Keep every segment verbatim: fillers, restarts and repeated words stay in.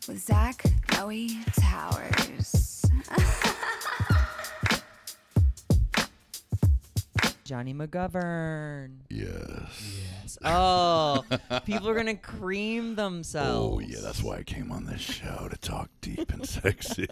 with Zach, Noe, Towers. Johnny McGovern. Yes. Yes. Oh, people are going to cream themselves. Oh, yeah, that's why I came on this show, to talk deep and sexy.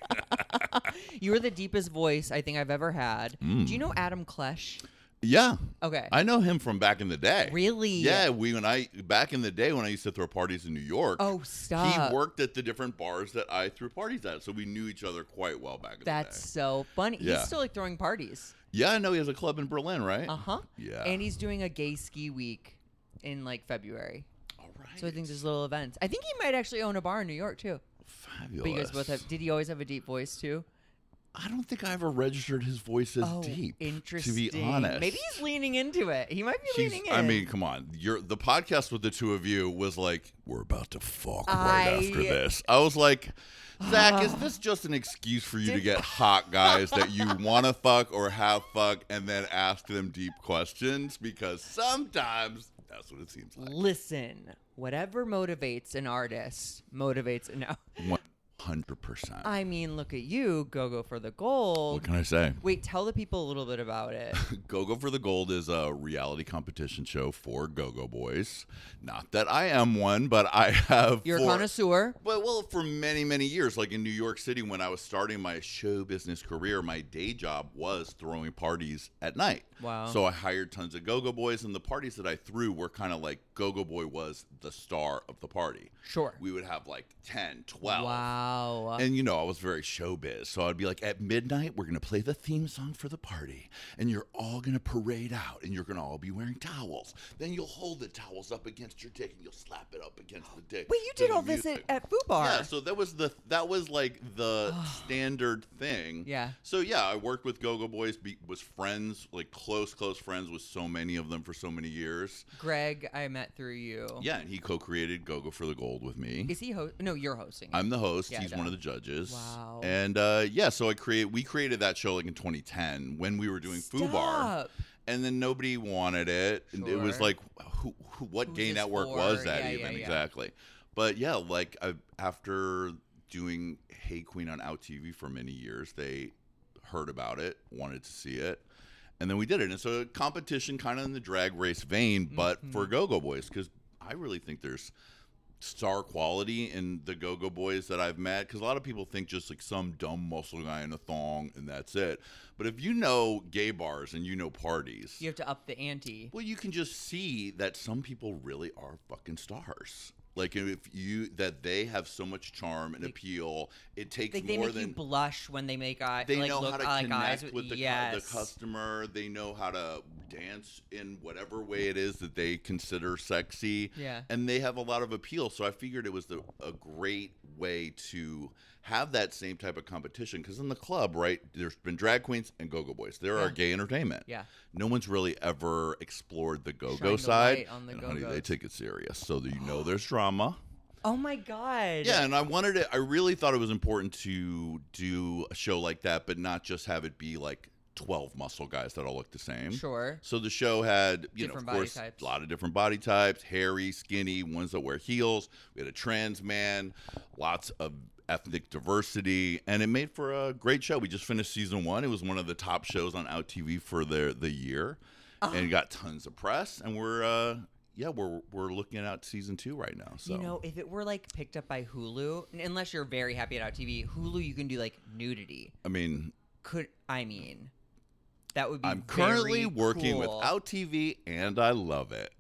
You are the deepest voice I think I've ever had. Mm. Do you know Adam Klesch? Yeah. Okay. I know him from back in the day. Really? Yeah, we when I back in the day when I used to throw parties in New York. Oh, stop. He worked at the different bars that I threw parties at, so we knew each other quite well back in That's the day. so funny. Yeah. He's still like throwing parties. Yeah, I know he has a club in Berlin, right? Uh-huh. Yeah. And he's doing a gay ski week in like February. All right. So I think there's little events. I think he might actually own a bar in New York too. Fabulous. But you guys both have, did he always have a deep voice too? I don't think I ever registered his voice as Oh, deep. interesting. To be honest, Maybe he's leaning into it. He might be He's- leaning in. I mean, come on. You're, the podcast with the two of you was like, we're about to fuck I- right after this. I was like, Zach, is this just an excuse for you to get hot guys that you want to fuck or have fuck and then ask them deep questions? Because sometimes that's what it seems like. Listen, whatever motivates an artist motivates no. one hundred percent. I mean, look at you, go go for the gold. What can I say? Wait, tell the people a little bit about it. Go Go for the Gold is a reality competition show for Go-Go Boys. Not that I am one, but I have. You're for, a connoisseur. But well, for many, many years, like in New York City, when I was starting my show business career, my day job was throwing parties at night. Wow. So I hired tons of Go-Go Boys, and the parties that I threw were kind of like Go-Go Boy was the star of the party. Sure. We would have like ten, twelve. Wow. And, you know, I was very showbiz. So I'd be like, at midnight, we're going to play the theme song for the party. And you're all going to parade out. And you're going to all be wearing towels. Then you'll hold the towels up against your dick. And you'll slap it up against the dick. Wait, you to did the all this at, music. at Food Bar. Yeah, so that was the that was like the standard thing. Yeah. So yeah, I worked with Go-Go Boys, be, was friends, like close, close friends with so many of them for so many years. Greg, I met through you. Yeah, and he co-created Go-Go for the Gold with me. Is he host? No, you're hosting. I'm the host. Yeah, He's duh. one of the judges. Wow. And uh, yeah, so I create. We created that show like in twenty ten when we were doing Foo Bar, Stop. and then nobody wanted it. And it was Sure. like, who, who what Who's gay this network for? was that Yeah, even yeah, yeah. exactly? But yeah, like I, after doing Hey Queen on Out T V for many years, they heard about it, wanted to see it. And then we did it. And it's a competition kind of in the drag race vein, but Mm-hmm. for Go-Go Boys, because I really think there's star quality in the Go-Go Boys that I've met, because a lot of people think just like some dumb muscle guy in a thong and that's it. But if you know gay bars and you know parties, You have to up the ante. well, you can just see that some people really are fucking stars. Like if you that they have so much charm and Like- appeal, it takes Like they more make than you blush when they make eye. they like, know look how to like connect eyes with the, cu- yes. the customer. They know how to dance in whatever way it is that they consider sexy. Yeah. And they have a lot of appeal. So I figured it was the, a great way to have that same type of competition. Because in the club, right, there's been drag queens and go-go boys. There Yeah. are gay entertainment. Yeah. No one's really ever explored the Shine go-go the side. light on the and honey, they go-gos. take it serious. So that you know there's drama. Oh my god. Yeah, and I wanted it. I really thought it was important to do a show like that, but not just have it be like twelve muscle guys that all look the same. Sure. So the show had, you Different know, body of course, types. a lot of different body types: hairy, skinny, ones that wear heels. We had a trans man, lots of ethnic diversity, and it made for a great show. We just finished season one. It was one of the top shows on Out T V for the the year, Uh-huh. and it got tons of press. And we're uh, yeah, we're we're looking at season two right now. So You know, if it were like picked up by Hulu, unless you're very happy at Out T V, Hulu you can do like nudity. I mean. Could I mean that would be I'm currently very working cool. with Out T V, and I love it.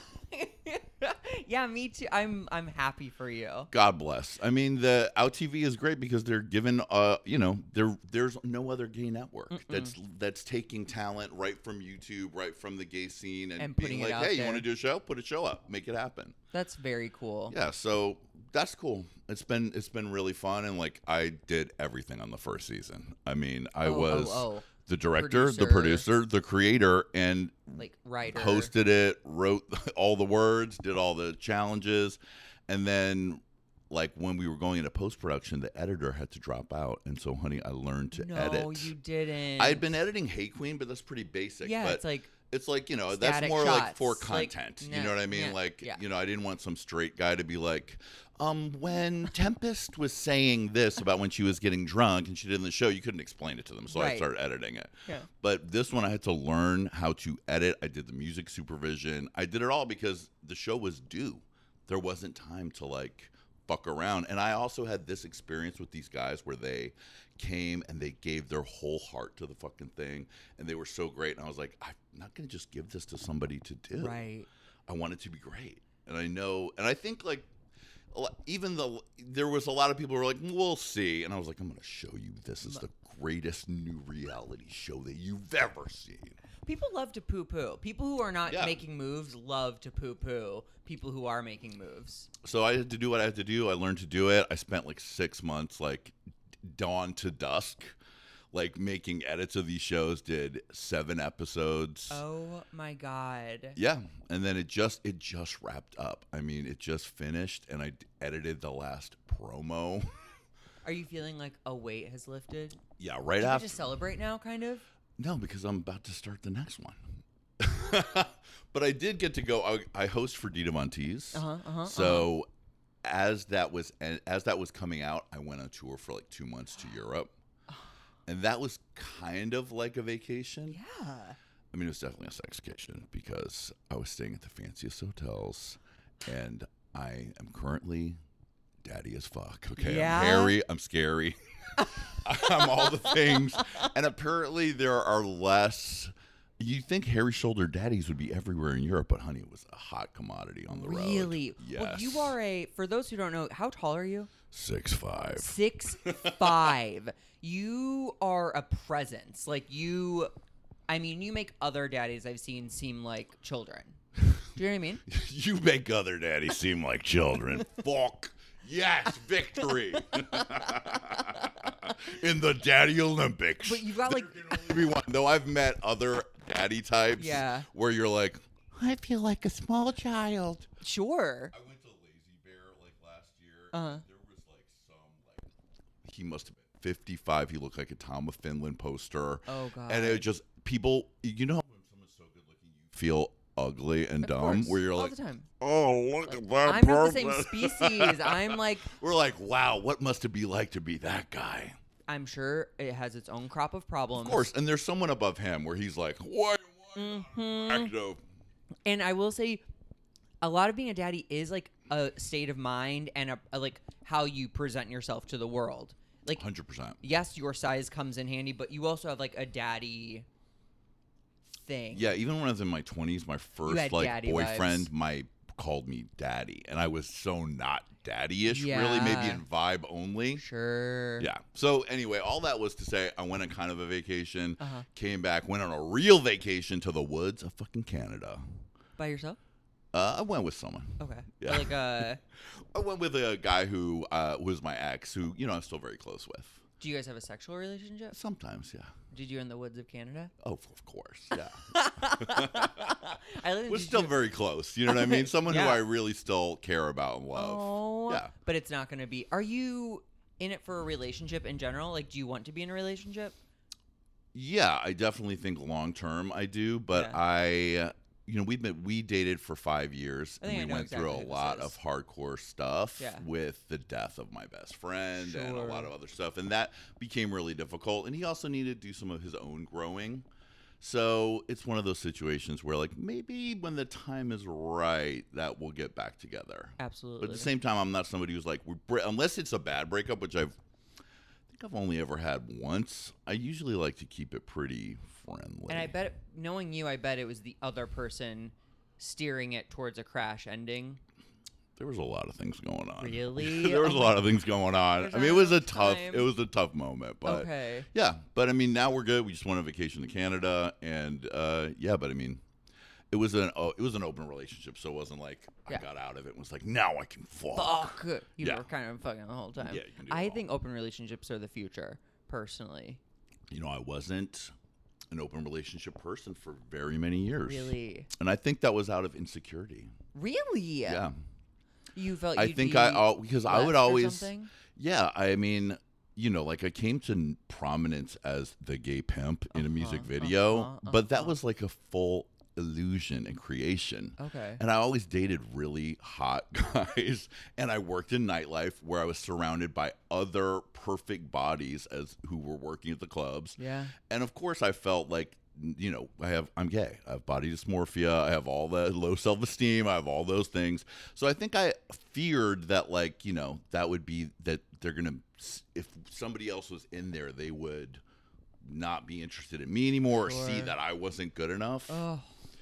Yeah, me too. I'm I'm happy for you. God bless. I mean, the Out T V is great because they're given, uh, you know, there there's no other gay network Mm-mm. that's that's taking talent right from YouTube, right from the gay scene, and, And being putting it like, out hey, you there. want to do a show? Put a show up, make it happen. That's very cool. Yeah, so that's cool. It's been it's been really fun, and like I did everything on the first season. I mean, I Oh, oh, was oh. the director, the Producer. producer, the creator, and Like writer. hosted it, wrote all the words, did all the challenges, and then like when we were going into post-production, the editor had to drop out, and so honey, I learned to no, edit. you didn't. I had been editing Hey Queen, but that's pretty basic. Yeah, but it's like It's like, you know, that's Static more like shots. for Like, content. you no, know what I mean? yeah, like, yeah. you know, I didn't want some straight guy to be like, um, when Tempest was saying this about when she was getting drunk and she did in the show, you couldn't explain it to them. So I Right. started editing it. Yeah. But this one I had to learn how to edit. I did the music supervision. I did it all because the show was due. There wasn't time to like fuck around. And I also had this experience with these guys where they came and they gave their whole heart to the fucking thing, and they were so great. And I was like, I'm not gonna just give this to somebody to do. Right. I want it to be great. And I know, and I think like a lot- even the there was a lot of people who were like, we'll see. And I was like, I'm gonna show you this is the greatest new reality show that you've ever seen. People love to poo-poo. People who are not Yeah. making moves love to poo-poo people who are making moves. So I had to do what I had to do. I learned to do it. I spent like six months, like dawn to dusk, like making edits of these shows. Did seven episodes. Oh my God. Yeah, and then it just it just wrapped up. I mean, it just finished, and I d- edited the last promo. Are you feeling like a weight has lifted? Yeah, right You after. just celebrate now, kind of? No, because I'm about to start the next one. But I did get to go. I, I host for Dita Von Teese. Uh-huh, uh-huh, So as that was as that was coming out, I went on tour for like two months to Europe, and that was kind of like a vacation. Yeah. I mean, it was definitely a sexcation because I was staying at the fanciest hotels, and I am currently daddy as fuck. Okay, Yeah? I'm hairy, I'm scary, I'm all the things, and apparently there are less. You think hairy shoulder daddies would be everywhere in Europe, but honey, it was a hot commodity on the road. Really? Yes. Well, you are a, for those who don't know, how tall are you? Six five. Six five. You are a presence. Like you, I mean, you make other daddies I've seen seem like children. Do you know what I mean? You make other daddies seem like children. Fuck. Yes, victory. In the Daddy Olympics. But you got like, There can only be one. Though I've met other daddy types Yeah. where you're like, I feel like a small child. sure. I went to Lazy Bear like last year. Uh-huh. And there was like some like he must have been fifty-five. He looked like a Tom of Finland poster. Oh, God. And it just people, you know, when someone's so good looking, you feel ugly and Of dumb. course, Where you're all like, the time. oh, look at that I'm not the same person. species. I'm like, We're like, wow, what must it be like to be that guy? I'm sure it has its own crop of problems. Of course, and there's someone above him where he's like, what? Mm-hmm. Active. And I will say, a lot of being a daddy is like a state of mind and a, a like how you present yourself to the world. Like, one hundred percent. yes, your size comes in handy, but you also have like a daddy thing. Yeah, even when I was in my twenties, my first had like daddy boyfriend, vibes. my called me daddy, and I was so not daddy-ish, really, maybe Yeah. in vibe only. Sure. Yeah. So anyway, all that was to say, I went on kind of a vacation, Uh-huh. came back, went on a real vacation to the woods of fucking Canada. By yourself? Uh, I went with someone. Okay. Yeah. Like uh I went with a guy who uh, was my ex, who you know I'm still very close with. do you guys have a sexual relationship? Sometimes, yeah. Did you in the woods of Canada? Oh, of course, yeah. I live We're still very close. You know what I mean? Someone who Yeah. I really still care about and love. Oh. Yeah. But it's not going to be. Are you in it for a relationship in general? Like, do you want to be in a relationship? Yeah, I definitely think long term I do, but Yeah. I, you know, we've been we dated for five years, I and think we I know went exactly through who a this lot is. of hardcore stuff Yeah. with the death of my best friend and a Sure. lot of other stuff, and that became really difficult. And he also needed to do some of his own growing. So it's one of those situations where, like, maybe when the time is right, that we'll get back together. Absolutely. But at the same time, I'm not somebody who's like, we're bre- unless it's a bad breakup, which I've, I think I've only ever had once. I usually like to keep it pretty friendly. And I bet, knowing you, I bet it was the other person steering it towards a crash ending. there was a lot of things going on. Really? there was Oh a my- lot of things going on. There's I mean, it not was a enough tough. time. It was a tough moment, but Okay. yeah. But I mean, now we're good. We just went on vacation to Canada, and uh, yeah. But I mean, it was an oh, it was an open relationship, so it wasn't like Yeah. I got out of it and was like, now I can fuck. Fuck. You Yeah. were kind of fucking the whole time. Yeah, you can do I it all. think open relationships are the future, personally. You know, I wasn't an open relationship person for very many years. Really? And I think that was out of insecurity. Really? Yeah. You felt I you'd think be I al- because I would left or always something? Yeah, I mean, you know, like I came to n- prominence as the gay pimp in a music Uh-huh, video, uh-huh, but that uh-huh. was like a full illusion and creation. Okay. And I always dated really hot guys. And I worked in nightlife where I was surrounded by other perfect bodies as who were working at the clubs. Yeah. And of course I felt like, you know, I have, I'm gay. I have body dysmorphia. I have all the low self-esteem. I have all those things. So I think I feared that, like, you know, that would be that they're going to, if somebody else was in there, they would not be interested in me anymore Sure. or see that I wasn't good enough. Oh.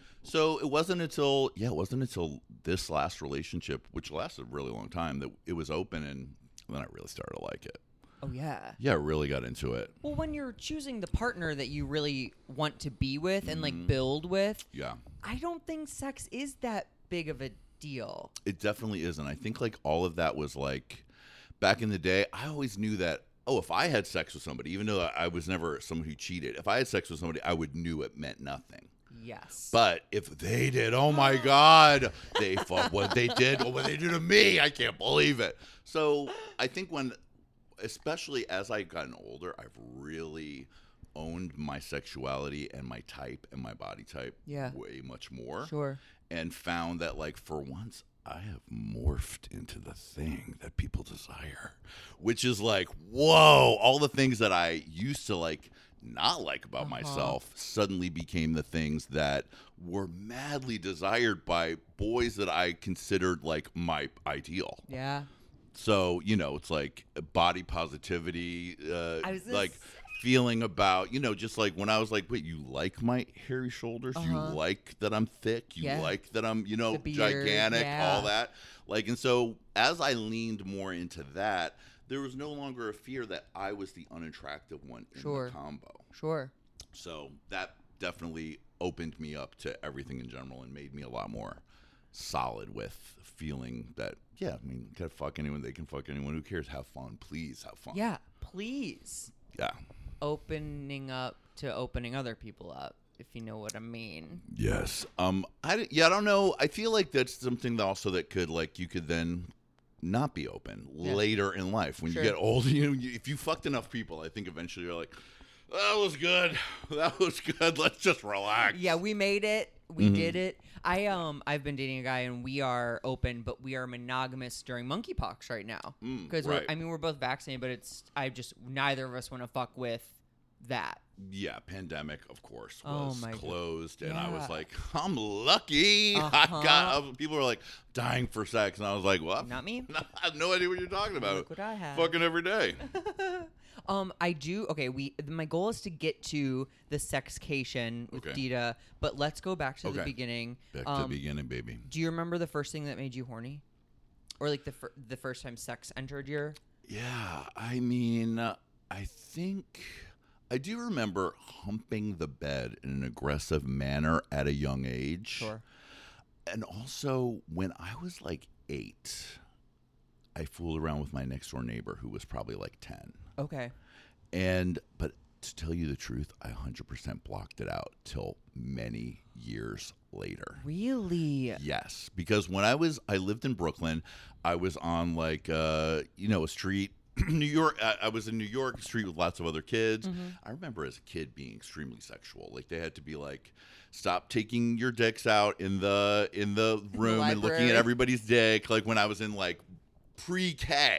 So it wasn't until, yeah, it wasn't until this last relationship, which lasted a really long time, that it was open, and then I really started to like it. Oh, yeah. Yeah, I really got into it. Well, when you're choosing the partner that you really want to be with and, Mhm. like, build with, Yeah. I don't think sex is that big of a deal. It definitely is. And I think, like, all of that was, like, back in the day, I always knew that, oh, if I had sex with somebody, even though I was never someone who cheated, if I had sex with somebody, I would knew it meant nothing. Yes. But if they did, oh my God, they fuck what they did, or what they do to me, I can't believe it. So I think when, especially as I've gotten older, I've really owned my sexuality and my type and my body type Yeah. way much more. Sure. And found that, like, for once, I have morphed into the thing that people desire, which is like, whoa, all the things that I used to, like, not like about Uh-huh. myself suddenly became the things that were madly desired by boys that I considered like my ideal. Yeah. So, you know, it's like body positivity, uh, I was just- like feeling about, you know, just like when I was like, wait, you like my hairy shoulders? Uh-huh. You like that I'm thick? You Yeah. like that I'm, you know, The beard, gigantic, yeah. all that? Like, and so as I leaned more into that, there was no longer a fear that I was the unattractive one in Sure. the combo. Sure. So that definitely opened me up to everything in general and made me a lot more solid with feeling that, yeah, I mean, can fuck anyone, they can fuck anyone. Who cares? Have fun. Please have fun. Yeah. Please. Yeah. Opening up to opening other people up, if you know what I mean. Yes. Um. I d- yeah. I don't know. I feel like that's something that also that could, like, you could then not be open Yeah. later in life when Sure. you get older. You, you if you fucked enough people, I think eventually you're like, that was good. That was good. Let's just relax. Yeah, we made it. We Mhm. did it. I um I've been dating a guy and we are open, but we are monogamous during monkeypox right now. Mm, Because right. we're I mean we're both vaccinated, but it's I just neither of us want to fuck with that. Yeah, pandemic, of course, Oh was my God. closed, and I was Yeah. like, I'm lucky. I Uh-huh. got. I was- people were like dying for sex, and I was like, well, Not me. I have no idea what you're talking about. Look what I have. Fucking every day. Um, I do. Okay, we. My goal is to get to the sexcation with Okay. Dita, but let's go back to the Okay. beginning. Back to Um, the beginning, baby. Do you remember the first thing that made you horny, or like the fir- the first time sex entered your? Yeah, I mean, uh, I think I do remember humping the bed in an aggressive manner at a young age. Sure. And also, when I was like eight, I fooled around with my next door neighbor who was probably like ten. Okay. And, but to tell you the truth, I one hundred percent blocked it out till many years later. Really? Yes, because when I was, I lived in Brooklyn. I was on like, uh, you know, a street, New York. I, I was in New York street with lots of other kids. Mm-hmm. I remember as a kid being extremely sexual. Like they had to be like, stop taking your dicks out in the in the room and looking library. at everybody's dick. Like when I was in like pre-K.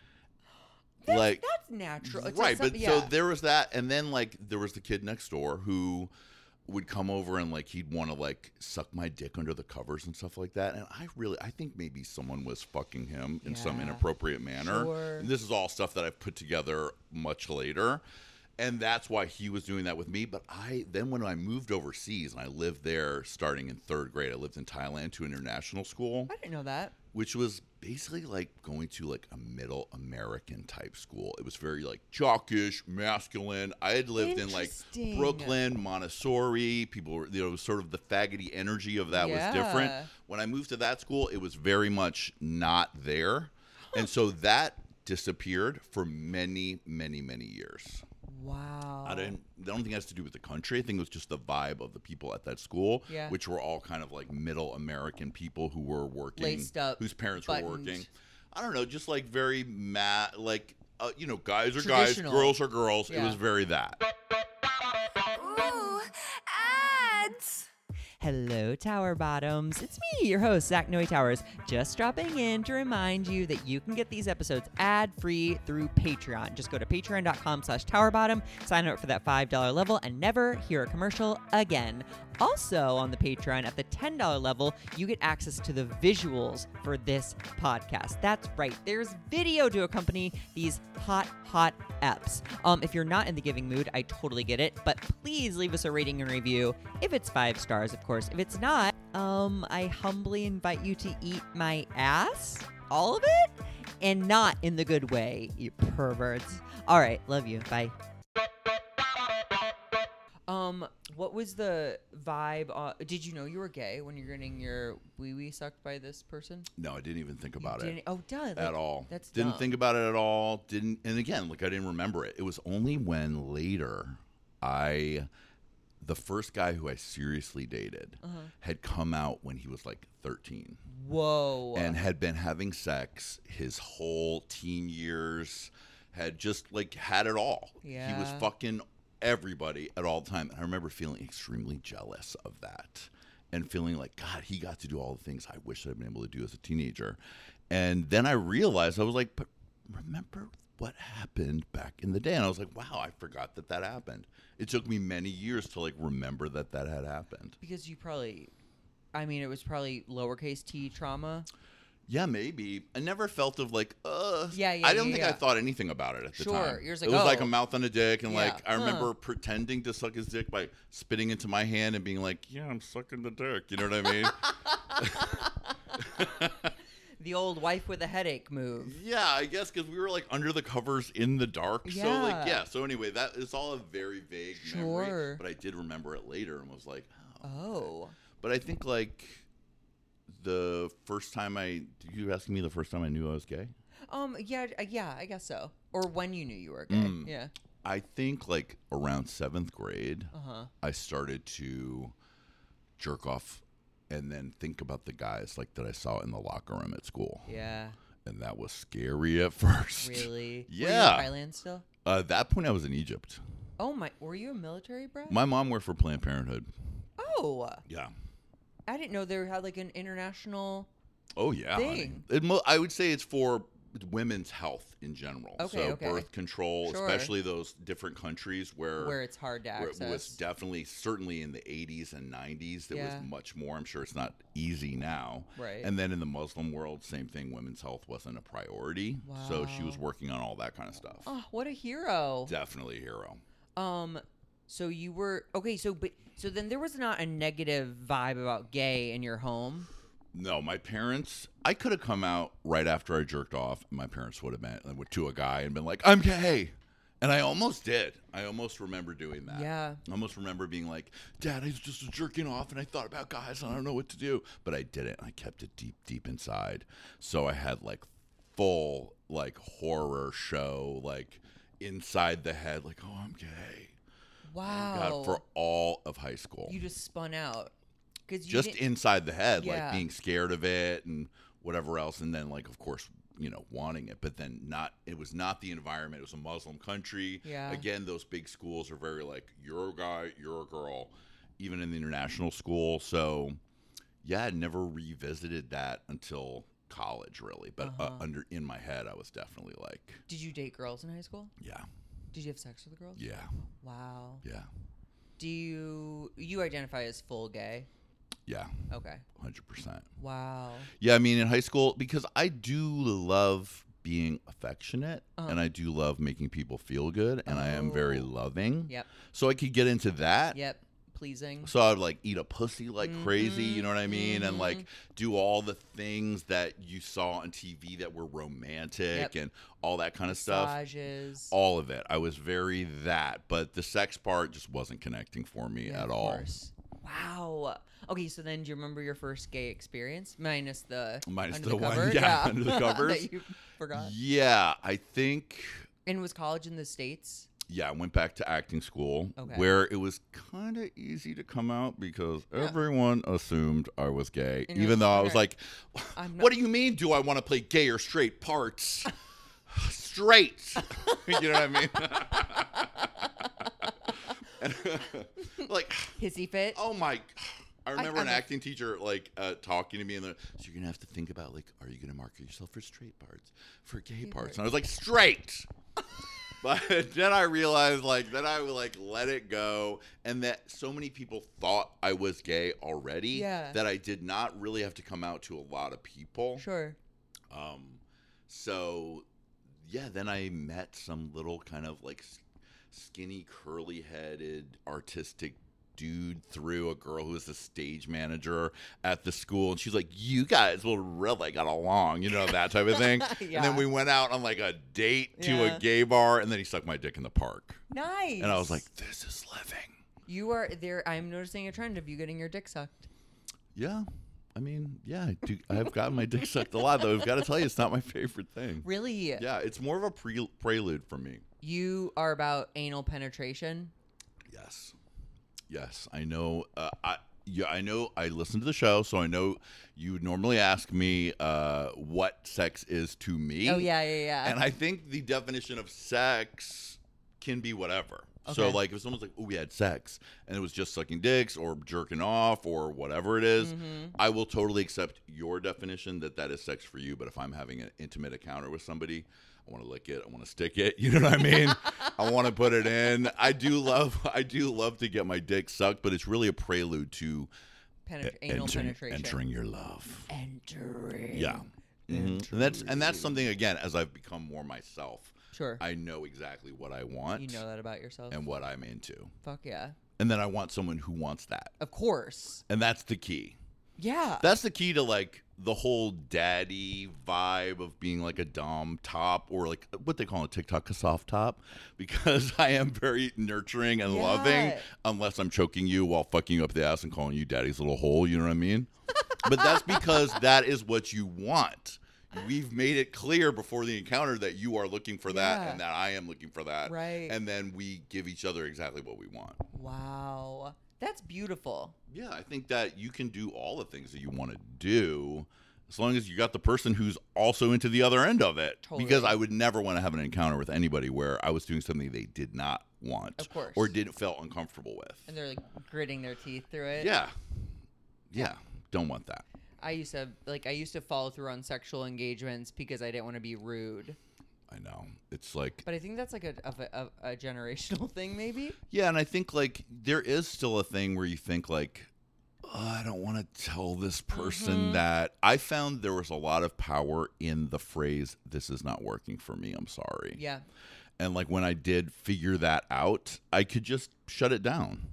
That's, Like that's natural. It's right, some- but yeah. so there was that, and then like there was the kid next door who would come over and like he'd want to like suck my dick under the covers and stuff like that, and I really I think maybe someone was fucking him in some Yeah. inappropriate manner. Sure. And this is all stuff that I've put together much later. And that's why he was doing that with me. But I then when I moved overseas and I lived there starting in third grade, I lived in Thailand to international school, I didn't know that. which was basically like going to like a middle American type school. It was very like jockish, masculine. I had lived in like Interesting. Brooklyn, Montessori. People were, you know, sort of the faggoty energy of that was different. Yeah. When I moved to that school, it was very much not there. And so that disappeared for many, many, many years. Wow. I didn't. I don't think it has to do with the country. I think it was just the vibe of the people at that school, Yeah. which were all kind of like middle American people who were working, Laced up, whose parents buttoned. were working. I don't know, just like very mad, like uh, you know, guys are guys, Traditional. girls are girls. It Yeah. was very that. Ooh, ads. Hello, Tower Bottoms. It's me, your host, Zach Noe Towers, just dropping in to remind you that you can get these episodes ad-free through Patreon. Just go to patreon.com slash towerbottom, sign up for that five dollar level, and never hear a commercial again. Also, on the Patreon, at the ten dollar level, you get access to the visuals for this podcast. That's right. There's video to accompany these hot, hot eps. Um, if you're not in the giving mood, I totally get it, but please leave us a rating and review. If it's five stars, of course. If it's not, um, I humbly invite you to eat my ass. All of it? And not in the good way, you perverts. All right. Love you. Bye. Um, what was the vibe? Uh, did you know you were gay when you're getting your wee wee sucked by this person? No, I didn't even think You about it didn't- Oh, duh. like, at all. That's didn't dumb. think about it at all. Didn't, and again, like I didn't remember it. It was only when later I, the first guy who I seriously dated, Uh-huh. had come out when he was like thirteen. Whoa. And had been having sex his whole teen years, had just like had it all. He was Yeah. fucking everybody at all time. And I remember feeling extremely jealous of that and feeling like, God, he got to do all the things I wish I'd been able to do as a teenager. And then I realized, I was like, but remember what happened back in the day? And I was like, wow, I forgot that that happened. It took me many years to like remember that that had happened. because you probably, I mean, it was probably lowercase t trauma. Yeah, maybe. I never felt of like, uh. Yeah, yeah, I don't yeah, think yeah. I thought anything about it at the Sure. time. You're just it like, was like oh. a mouth on a dick, and Yeah. like I remember Huh. pretending to suck his dick by spitting into my hand and being like, "Yeah, I'm sucking the dick." You know what I mean? The old wife with a headache move. Yeah, I guess because we were like under the covers in the dark. So like, Yeah. yeah. So anyway, that is all a very vague Sure. memory. But I did remember it later and was like, oh. Oh. But I think like the first time I, you asking me the first time I knew I was gay? Um. Yeah. uh, Yeah. I guess so. Or when you knew you were gay. Mm. Yeah. I think like around seventh grade, Uh huh. I started to jerk off and then think about the guys like that I saw in the locker room at school. Yeah. And that was scary at first. Really. Yeah. Were you in Thailand still? Uh, at that point, I was in Egypt. Oh my. Were you a military brat? My mom worked for Planned Parenthood. Oh. Yeah. I didn't know they had like an international. Oh, yeah. honey. Thing. It mo- I would say it's for women's health in general. Okay, so okay. birth control, Sure. especially those different countries where Where it's hard to where access. it was definitely, certainly in the eighties and nineties, there Yeah. was much more. I'm sure it's not easy now. Right. And then in the Muslim world, same thing. Women's health wasn't a priority. So she was Wow. working on all that kind of stuff. Oh, what a hero. Definitely a hero. Um, so you were okay. So, but so then there was not a negative vibe about gay in your home. No, my parents, I could have come out right after I jerked off. And my parents would have been like, to a guy and been like, I'm gay. And I almost did. I almost remember doing that. Yeah. I almost remember being like, Dad, I was just jerking off and I thought about guys and I don't know what to do. But I didn't. I kept it deep, deep inside. So I had like full like horror show, like inside the head, like, oh, I'm gay. Wow. God, for all of high school. You just spun out because Just inside the head, Yeah. like being scared of it and whatever else. And then like, of course, you know, wanting it, but then not, it was not the environment. It was a Muslim country. Yeah. Again, those big schools are very like, you're a guy, you're a girl, even in the international school. So yeah, I never revisited that until college really. But uh Uh-huh. under, in my head, I was definitely like, Did you date girls in high school? yeah, Did you have sex with the girls? yeah, Wow. yeah, Do you you identify as full gay? yeah, Okay. one hundred percent. Wow. Yeah, I mean, in high school, because I do love being affectionate Uh-huh. and I do love making people feel good and I am very Oh. loving. Yep. So I could get into that. Yep. Pleasing. So I'd like eat a pussy like crazy, Mhm, you know what I mean? And like mhm. do all the things that you saw on T V that were romantic Yep. and all that kind of stuff. Massages. All of it. I was very that, but the sex part just wasn't connecting for me Yeah, at of all. course. Wow. Okay, so then do you remember your first gay experience minus the Minus under the the, one- cover? yeah, under the covers. that you forgot. Yeah, I think And was college in the States? yeah, I went back to acting school Okay. where it was kind of easy to come out because Yeah. everyone assumed I was gay, And you're even though I was like, like, I'm what do you mean do I want to play gay or straight parts? Straight. You know what I mean? like, Hissy fit? oh my, I remember I'm an a- acting teacher like uh, talking to me, and they're, so you're gonna have to think about like, are you gonna market yourself for straight parts, for gay Gay parts? parts. And I was like, straight. But then I realized, like, then I would like let it go, and that so many people thought I was gay already Yeah. that I did not really have to come out to a lot of people. Sure. Um, so yeah, then I met some little kind of like s- skinny, curly-headed, artistic dude through a girl who was the stage manager at the school, and she's like, you guys will really got along, you know, that type of thing. Yeah. And then we went out on like a date to Yeah. a gay bar, and then he sucked my dick in the park, Nice. and I was like, this is living. you are there. I'm noticing a trend of you getting your dick sucked. Yeah, I mean, yeah, I do, I've gotten my dick sucked a lot, though. I've got to tell you, it's not my favorite thing. Really? Yeah, it's more of a pre- prelude for me. You are about anal penetration. Yes. Yes, I know. Uh, I yeah, I know. I listen to the show, so I know you would normally ask me uh, what sex is to me. Oh yeah, yeah, yeah. And I think the definition of sex can be whatever. So, Okay. like, if someone's like, "Oh, we had sex," and it was just sucking dicks or jerking off or whatever it is, Mhm. I will totally accept your definition that that is sex for you. But if I'm having an intimate encounter with somebody, I want to lick it. I want to stick it. You know what I mean? I want to put it in. I do love. I do love to get my dick sucked, but it's really a prelude to Penetra- e- anal entering, penetration. entering your love. Entering. Yeah. Mhm. And that's and that's something again. As I've become more myself, Sure. I know exactly what I want You know that about yourself. and what I'm into, Fuck yeah. and then I want someone who wants that, Of course. and that's the key. Yeah. That's the key to like the whole daddy vibe of being like a dom top, or like what they call a TikTok a soft top, because I am very nurturing and Yeah. loving, unless I'm choking you while fucking you up the ass and calling you daddy's little hole. You know what I mean? But that's because that is what you want. We've made it clear before the encounter that you are looking for that Yeah. and that I am looking for that. Right. And then we give each other exactly what we want. Wow. That's beautiful. Yeah, I think that you can do all the things that you want to do as long as you got the person who's also into the other end of it. Totally. Because I would never want to have an encounter with anybody where I was doing something they did not want Of course. or didn't felt uncomfortable with. And they're like gritting their teeth through it. Yeah. Yeah. Don't want that. I used to like I used to follow through on sexual engagements because I didn't want to be rude. I know. It's like, But I think that's like a of a, of a generational thing, maybe. yeah, and I think like there is still a thing where you think like, oh, I don't want to tell this person Mhm. that. I found there was a lot of power in the phrase, this is not working for me, I'm sorry. Yeah. And like when I did figure that out, I could just shut it down.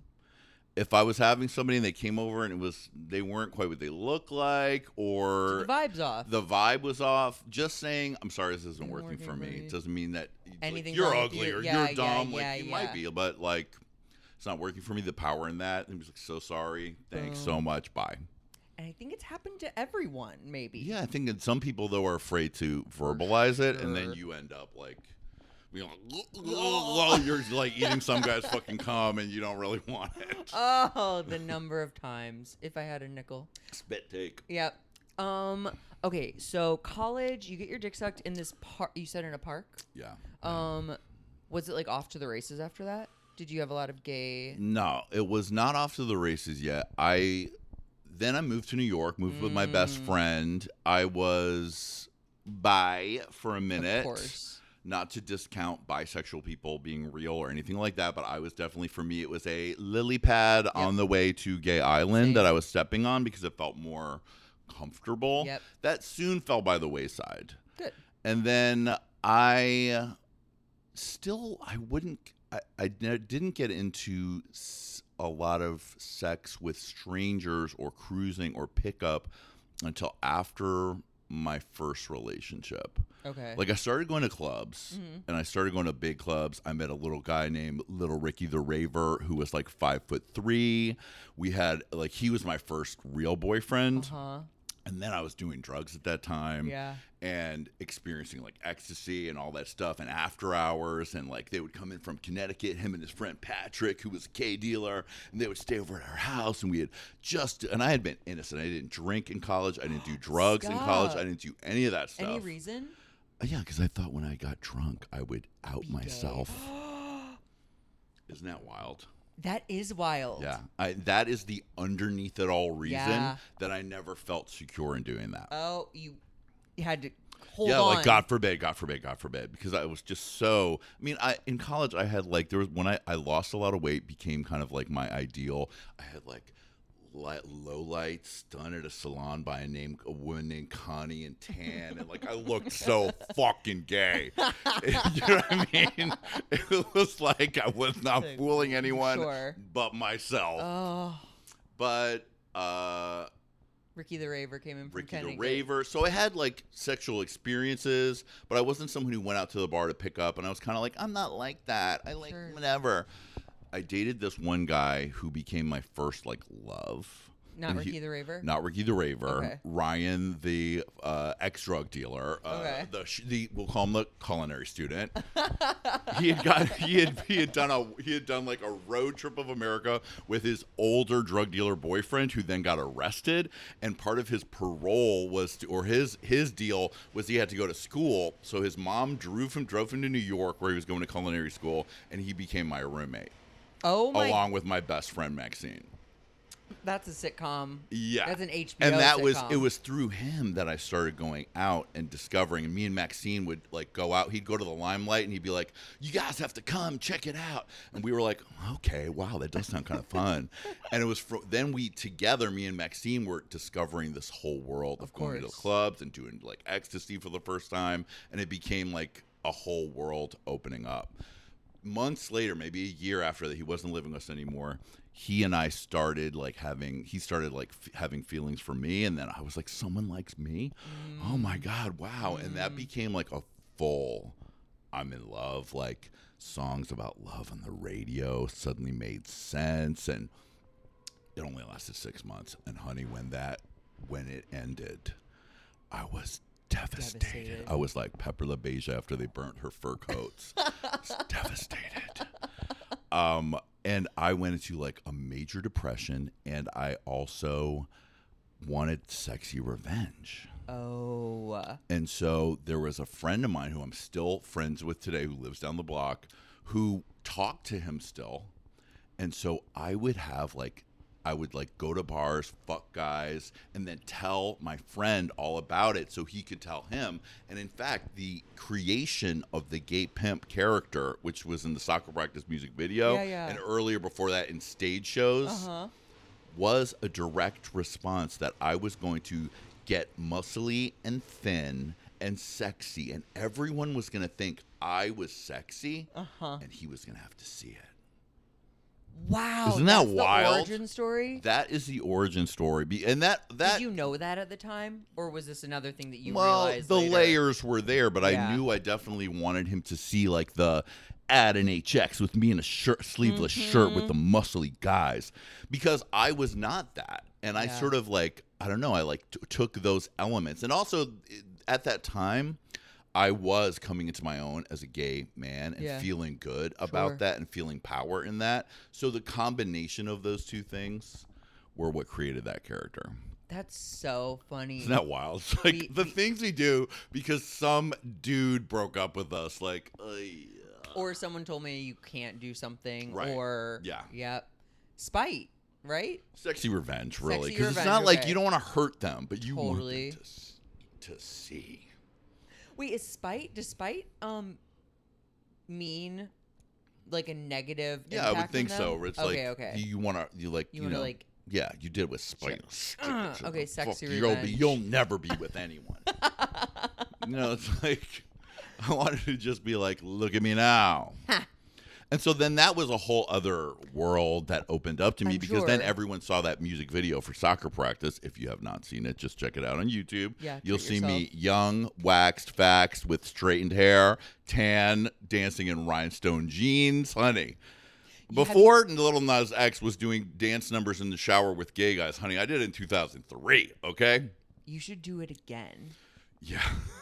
If I was having somebody and they came over and it was they weren't quite what they look like, or The vibe's off. the vibe was off, just saying, I'm sorry, this isn't Isn't working, working for for me. me. It doesn't mean that like, Anything's you're wrong with ugly you. or Yeah, you're yeah, dumb. yeah, like you might yeah. be, but like it's not working for me. The power in that. And he was like, so sorry. Thanks Boom. so much. Bye. And I think it's happened to everyone, maybe. Yeah, I think that some people though are afraid to verbalize it, and then sure. you end up like, you know, you're like eating some guy's fucking cum, and you don't really want it. Oh, the number of times. If I had a nickel. Spit take. Yep. Um. Okay. So college, you get your dick sucked in this park. You said in a park. Yeah. Um, was it like off to the races after that? Did you have a lot of gay? No, it was not off to the races yet. I then I moved to New York, moved with my best Mm. friend. I was bi for a minute. Of course. Not to discount bisexual people being real or anything like that, but I was definitely, for me, it was a lily pad on the way to Gay Island Same. that I was stepping on because it felt more comfortable. Yep. That soon fell by the wayside. Good. And then I still, I wouldn't, I, I ne- didn't get into s- a lot of sex with strangers or cruising or pickup until after my first relationship. Okay. Like I started going to clubs Mhm. and I started going to big clubs. I met a little guy named Little Ricky the Raver who was like five foot three. We had like, he was my first real boyfriend. Uh huh. And then I was doing drugs at that time Yeah. and experiencing like ecstasy and all that stuff and after hours. And like they would come in from Connecticut, him and his friend Patrick, who was a K dealer, and they would stay over at our house. And we had just, and I had been innocent. I didn't drink in college. I didn't do drugs in college. Stop. I didn't do any of that stuff. Any reason? Uh, Yeah, because I thought when I got drunk, I would out Be gay. myself. Isn't that wild? That is wild. Yeah, I, that is the underneath it all reason Yeah. that I never felt secure in doing that. Oh, you, you had to hold yeah, on. like God forbid, God forbid, God forbid, because I was just so. I mean, I in college I had like there was when I I lost a lot of weight, became kind of like my ideal. I had like light, low lights done at a salon by a name a woman named Connie and tan, and like I looked so fucking gay. You know what I mean? It was like I was not Like, fooling anyone sure. but myself. Oh, But uh Ricky the Raver came in from Ricky the Connecticut. Raver. So I had like sexual experiences, but I wasn't someone who went out to the bar to pick up. And I was kind of like, I'm not like that. I like Sure. whatever. I dated this one guy who became my first like love. Not And Ricky he- the Raver? Not Ricky the Raver. Okay. Ryan, the uh, ex-drug dealer. Uh, Okay. The sh- the we'll call him the culinary student. he had got he had he had done a he had done like a road trip of America with his older drug dealer boyfriend, who then got arrested. And part of his parole was to, or his his deal was he had to go to school. So his mom drove him drove him to New York, where he was going to culinary school, and he became my roommate Oh, my. along with my best friend Maxine. That's a sitcom. Yeah, That's an H B O and that sitcom. was it was through him that I started going out and discovering. And me and Maxine would like go out. He'd go to the Limelight and he'd be like, "You guys have to come check it out." And we were like, "Okay, wow, that does sound kind of fun." And it was fr- then we together, me and Maxine were discovering this whole world of, Of going to the course. clubs and doing like ecstasy for the first time, and it became like a whole world opening up. Months later, maybe a year after that, he wasn't living with us anymore. He and I started like having, he started like f- having feelings for me. And then I was like, someone likes me? Oh my God, wow. And that became like a full, I'm in love. Like songs about love on the radio suddenly made sense. And it only lasted six months. And honey, when that, when it ended, I was devastated. Devastated. I was like Pepper LaBeija after they burnt her fur coats. I was devastated. Um, and I went into like a major depression, and I also wanted sexy revenge. Oh. And so there was a friend of mine who I'm still friends with today, who lives down the block, who talked to him still. And so I would have like, I would like go to bars, fuck guys, and then tell my friend all about it so he could tell him. And in fact, the creation of the gay pimp character, which was in the Soccer Practice music video, Yeah, yeah. and earlier before that in stage shows, Uh-huh. was a direct response that I was going to get muscly and thin and sexy, and everyone was going to think I was sexy, Uh-huh. and he was going to have to see it. Wow. Isn't that that's wild? The origin story? That is the origin story, Be- and that that Did you know that at the time? Or was this another thing that you well, realized the later? layers were there, but Yeah. I knew I definitely wanted him to see like the at an H X with me in a shirt, sleeveless shirt with the muscly guys, because I was not that, and I Yeah. sort of like I don't know, I like t- took those elements, and also at that time, I was coming into my own as a gay man and Yeah. feeling good about Sure. that and feeling power in that. So the combination of those two things were what created that character. That's so funny. Isn't that wild? It's like We- the we- things we do because some dude broke up with us. Like, uh, Or someone told me you can't do something. Right. Or Yeah. Yep. Spite, right? sexy revenge, really. Sexy Because it's revenge, not like okay. you don't want to hurt them, but you Totally. want them to, s- to see. Wait, is spite does spite um mean like a negative Yeah, I would impact on think them? so. It's okay, like okay. you, you want to, you like, You you, wanna, know, like- yeah, you did with spite. Uh, okay, sexy You'll be, revenge. you'll never be with anyone. You know, it's like I wanted to just be like, look at me now. And so then that was a whole other world that opened up to me I'm because then sure. everyone saw that music video for Soccer Practice. If you have not seen it, just check it out on YouTube. Yeah, You'll treat see me yourself. young, waxed, faxed with straightened hair, tan, dancing in rhinestone jeans, honey. Before Little Nas X was doing dance numbers in the shower with gay guys, honey, I did it in two thousand three, okay? You should do it again. Yeah.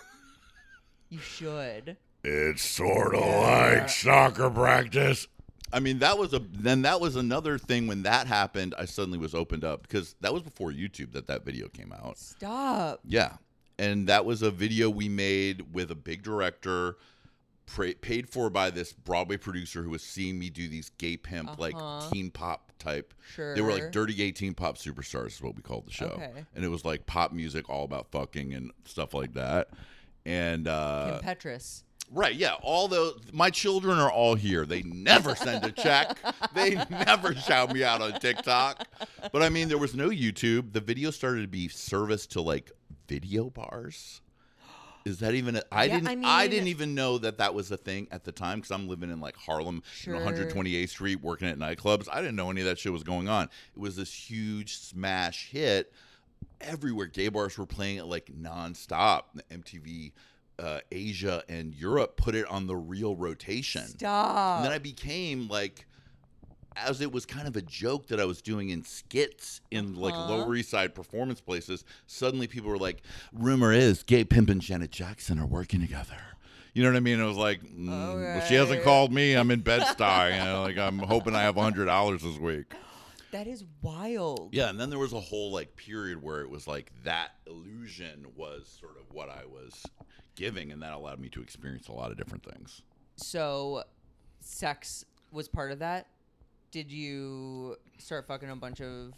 You should. It's sort of Yeah. like soccer practice. I mean, that was a then that was another thing when that happened. I suddenly was opened up because that was before YouTube that that video came out. Stop. Yeah, and that was a video we made with a big director pra- paid for by this Broadway producer who was seeing me do these gay pimp, Uh-huh. like teen pop type. Sure. They were like dirty gay teen pop superstars is what we called the show. Okay. And it was like pop music all about fucking and stuff like that. And uh Kim Petras. right, yeah, all those my children are all here. They never send a check. They never shout me out on TikTok. But I mean, there was no YouTube. The video started to be serviced to like video bars. Is that even? A, I Yeah, didn't. I I, mean- didn't even know that that was a thing at the time because I'm living in like Harlem, Sure. on one twenty-eighth Street, working at nightclubs. I didn't know any of that shit was going on. It was this huge smash hit everywhere. Gay bars were playing it like nonstop. M T V, uh, Asia, and Europe put it on the real rotation. Stop. And then I became like, as it was kind of a joke that I was doing in skits in like Uh-huh. Lower East Side performance places, suddenly people were like, rumor is Gay Pimp and Janet Jackson are working together. You know what I mean? I was like, mm, well, she hasn't Okay. called me. I'm in Bed-Stuy. You know, like I'm hoping I have one hundred dollars this week. That is wild. Yeah, and then there was a whole like period where it was like that illusion was sort of what I was giving, and that allowed me to experience a lot of different things. So, sex was part of that. Did you start fucking a bunch of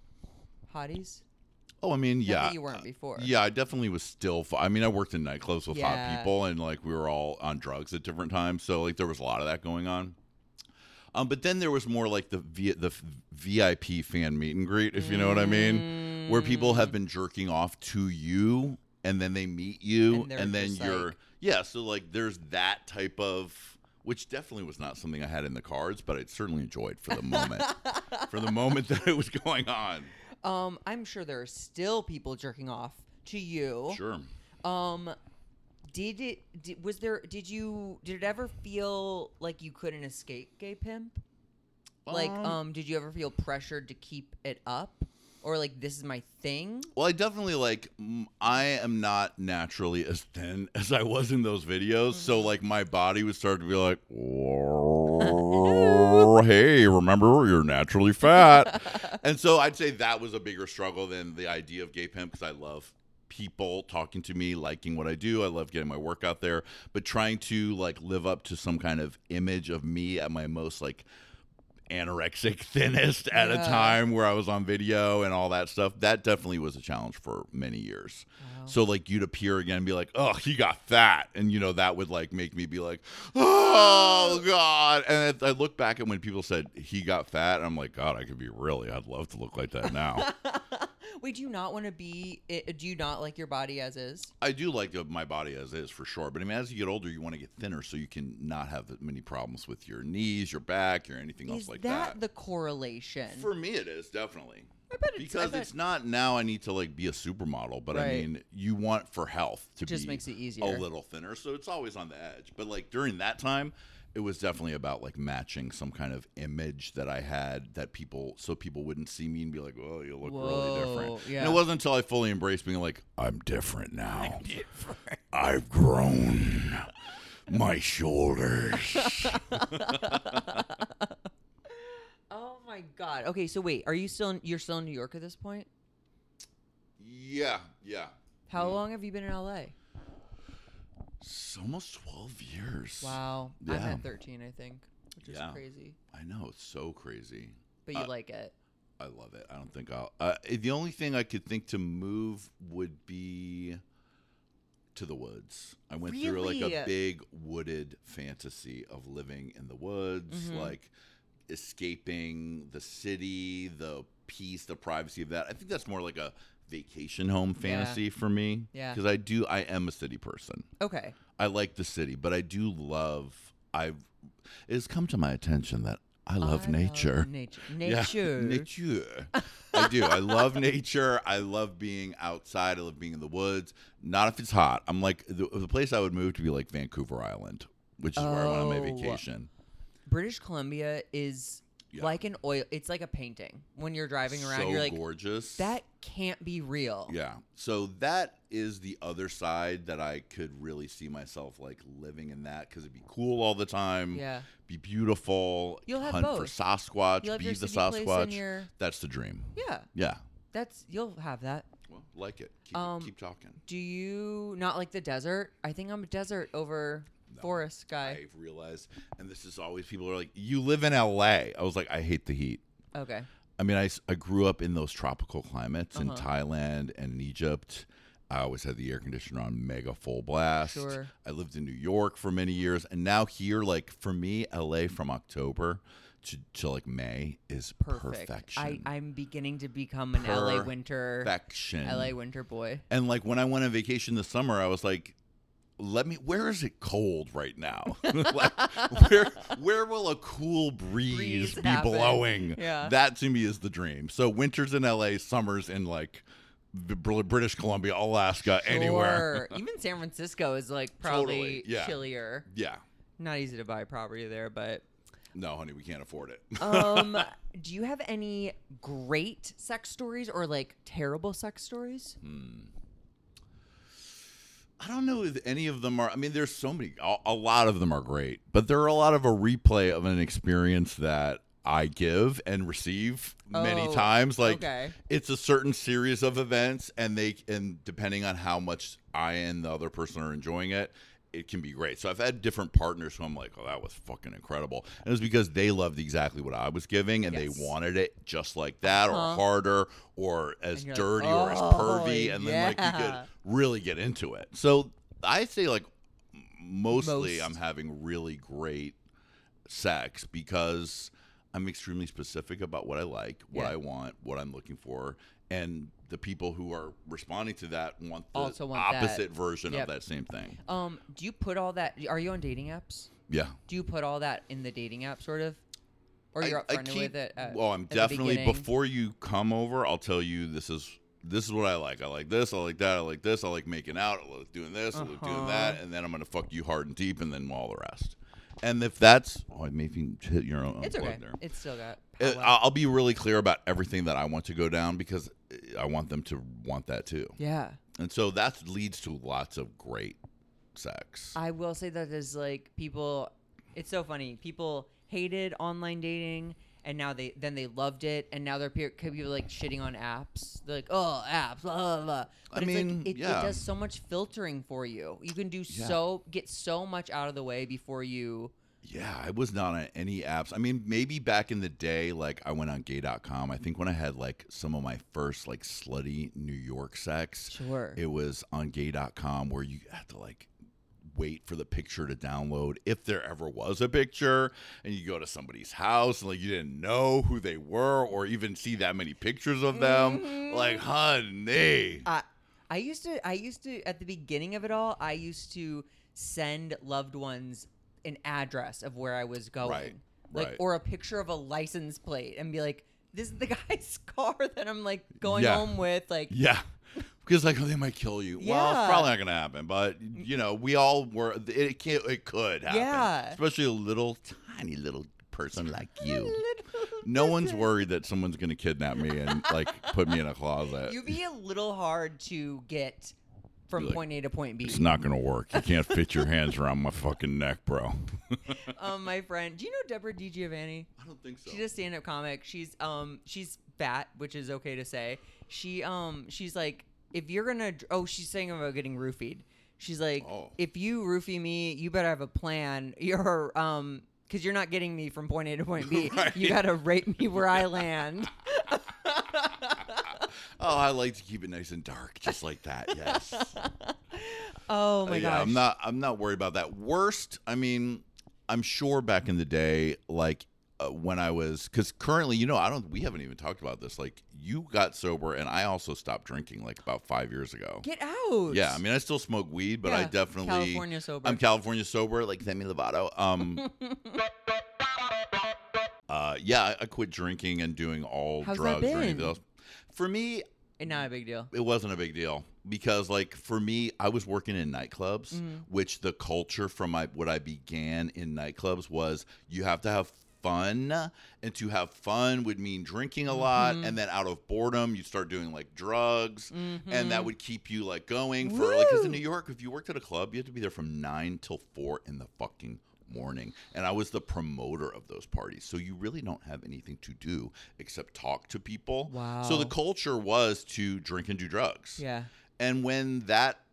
hotties? Oh, I mean, Not yeah. that you weren't before. Yeah, I definitely was still. fu- I mean, I worked in nightclubs with hot Yeah. people, and like we were all on drugs at different times, so like there was a lot of that going on. Um, but then there was more like the v- the V I P fan meet and greet, if you know what I mean, where people have been jerking off to you, and then they meet you, And and, they're then just you're like- yeah. So like there's that type of. Which definitely was not something I had in the cards, but I certainly enjoyed for the moment. for the moment that it was going on. Um, I'm sure there are still people jerking off to you. Sure. Um, did it? Did, was there? Did you? Did it ever feel like you couldn't escape gay pimp? Like, Um, um, did you ever feel pressured to keep it up, or like this is my thing? Well, I definitely like. mm, I am not naturally as thin as I was in those videos, so like my body would start to be like, "Oh, "Hey, remember you're naturally fat," and so I'd say that was a bigger struggle than the idea of gay pimp because I love people talking to me, liking what I do. I love getting my work out there, but trying to like live up to some kind of image of me at my most like anorexic thinnest at Yeah. a time where I was on video and all that stuff. That definitely was a challenge for many years. Wow. So like you'd appear again and be like, oh, he got fat. And you know, that would like make me be like, oh God. And I I look back at when people said he got fat, and I'm like, God, I could be really, I'd love to look like that now. Wait, do you not want to be? i- Do you not like your body as is? I do like uh, my body as is for sure, but I mean, as you get older, you want to get thinner so you can not have that many problems with your knees, your back, or anything else Is like that, that. the correlation? For me, it is definitely I bet it's, I because bet it's not now. I need to like be a supermodel, but I Right. mean, you want for health to It just be makes it a easier. little thinner, so it's always on the edge. But like during that time, it was definitely about like matching some kind of image that I had that people, so people wouldn't see me and be like, "Oh, you look really different." Whoa, yeah. And it wasn't until I fully embraced being like, "I'm different now. I'm different. I've grown." My shoulders. Oh my god. Okay, so wait, are you still in, you're still in New York at this point? Yeah, yeah. How long have you been in L A? It's almost twelve years. Wow. I'm Yeah. at thirteen, I think, which is Yeah. crazy. I know, it's so crazy. But you Uh, like it. I love it. I don't think I'll. Uh, the only thing I could think to move would be to the woods. I went through like Really? a big wooded fantasy of living in the woods, Mhm. like escaping the city, the peace, the privacy of that. I think that's more like a vacation home fantasy for me. Yeah. Because I do, I am a city person. Okay. I like the city, but I do love. I've. It has come to my attention that I love I nature. nature. Yeah, Nature. nature. I do. I love nature. I love being outside. I love being in the woods. Not if it's hot. I'm like the, the place I would move to be like Vancouver Island, which is where I went on my Oh. vacation. British Columbia is Yeah. like an oil. It's like a painting. When you're driving around, so you're like, gorgeous. that can't be real. Yeah. So that is the other side that I could really see myself like living in that because it'd be cool all the time. Yeah. Be beautiful. You'll have hunt both. for Sasquatch. You'll have Be your the city place Sasquatch. and your That's the dream. yeah. Yeah. That's you'll have that. Well, like it. Keep, Um, keep talking. Do you not like the desert? I think I'm a desert over No. Forest guy. I've realized, and this is always people are like, you live in L A. I was like, I hate the heat. Okay. I mean, I, s- I grew up in those tropical climates in Uh-huh. Thailand and in Egypt. I always had the air conditioner on mega full blast. Sure. I lived in New York for many years. And now here, like for me, L A from October to, to like May is Perfect. perfection. I, I'm beginning to become an L A winter Perfection. L A winter boy. And like when I went on vacation this summer, I was like, let me, where is it cold right now? Like, where where will a cool breeze, Breeze be happen. blowing? Yeah. That to me is the dream. So winters in L A, summers in like the Br- British Columbia, Alaska, anywhere. Sure. Even San Francisco is like probably Totally, yeah. chillier. Yeah. Not easy to buy property there, but No, honey, we can't afford it. um do you have any great sex stories or like terrible sex stories? I don't know if any of them are. I mean, there's so many. A, a lot of them are great, but there are a lot of a replay of an experience that I give and receive many Oh, times. Like okay. it's a certain series of events, and they and depending on how much I and the other person are enjoying it, it can be great. So I've had different partners who I'm like, oh, that was fucking incredible, and it was because they loved exactly what I was giving, and Yes. they wanted it just like that, Uh-huh. or harder, or as And you're like, dirty, or as "Oh, pervy, and then like you could yeah." really get into it. So I say like mostly Most. I'm having really great sex because I'm extremely specific about what I like, what Yeah. I want, what I'm looking for, and the people who are responding to that want the Also want that. opposite version Yep. of that same thing. Um, do you put all that? Are you on dating apps? Yeah. Do you put all that in the dating app, sort of, or you're I, I upfront keep, with it? At, well, I'm at the definitely beginning? before you come over, I'll tell you this is this is what I like. I like this. I like that. I like this. I like making out. I like doing this. I like doing Uh-huh. that. And then I'm gonna fuck you hard and deep, and then all the rest. And if that's, oh, maybe you hit your own It's plug okay. there. It's still got. It- power. I'll I'll be really clear about everything that I want to go down because I want them to want that too. yeah. And so that leads to lots of great sex. I will say that is like people. It's so funny. People hated online dating, and now they then they loved it, and now they're pe- people like shitting on apps. They're like, oh, apps, blah blah blah. But I it's mean, like it, yeah. it does so much filtering for you. You can do Yeah. so get so much out of the way before you. Yeah, I was not on any apps. I mean, maybe back in the day, like I went on gay dot com. I think when I had like some of my first like slutty New York sex, Sure. it was on gay dot com where you had to like wait for the picture to download if there ever was a picture, and you go to somebody's house and like you didn't know who they were or even see that many pictures of them. Mhm. Like, honey. I I used to I used to at the beginning of it all, I used to send loved ones an address of where I was going. Right, Like right. or a picture of a license plate and be like, this is the guy's car that I'm like going Yeah. home with. Like Yeah. Because like, oh, they might kill you. Well, Yeah. it's probably not gonna happen. But you know, we all were. It can't. It could happen. Yeah. Especially a little tiny little person like you. little No one's person. worried that someone's gonna kidnap me and like put me in a closet. You'd be a little hard to get from Be like, point A to point B. It's not gonna work. You can't fit your hands around my fucking neck, bro. um, my friend, do you know Deborah DiGiovanni? I don't think so. She's a stand-up comic. She's um she's fat, which is okay to say. She um she's like, if you're gonna dr- oh she's saying about getting roofied. She's like, Oh. if you roofie me, you better have a plan. You're um because you're not getting me from point A to point B. Right. You gotta rape me where I land. Oh, I like to keep it nice and dark, just like that. Yes. Oh my Uh, yeah, gosh. I'm not. I'm not worried about that. Worst. I mean, I'm sure back in the day, like uh, when I was, because currently, you know, I don't. We haven't even talked about this. Like, you got sober, and I also stopped drinking like about five years ago. Get out. Yeah, I mean, I still smoke weed, but I Yeah, definitely California sober. I'm California sober, like Demi Lovato. Um. uh, yeah, I, I quit drinking and doing all How's that drugs or anything been? else. For me, And not a big deal. it wasn't a big deal because like for me I was working in nightclubs, Mm-hmm. which the culture from my what I began in nightclubs was you have to have fun, and to have fun would mean drinking a lot, Mm-hmm. and then out of boredom you start doing like drugs, and that would keep you like going for like because in Woo! New York if you worked at a club you had to be there from nine till four in the fucking morning, and I was the promoter of those parties, so you really don't have anything to do except talk to people. So the Wow. culture was to drink and do drugs. Yeah. And when that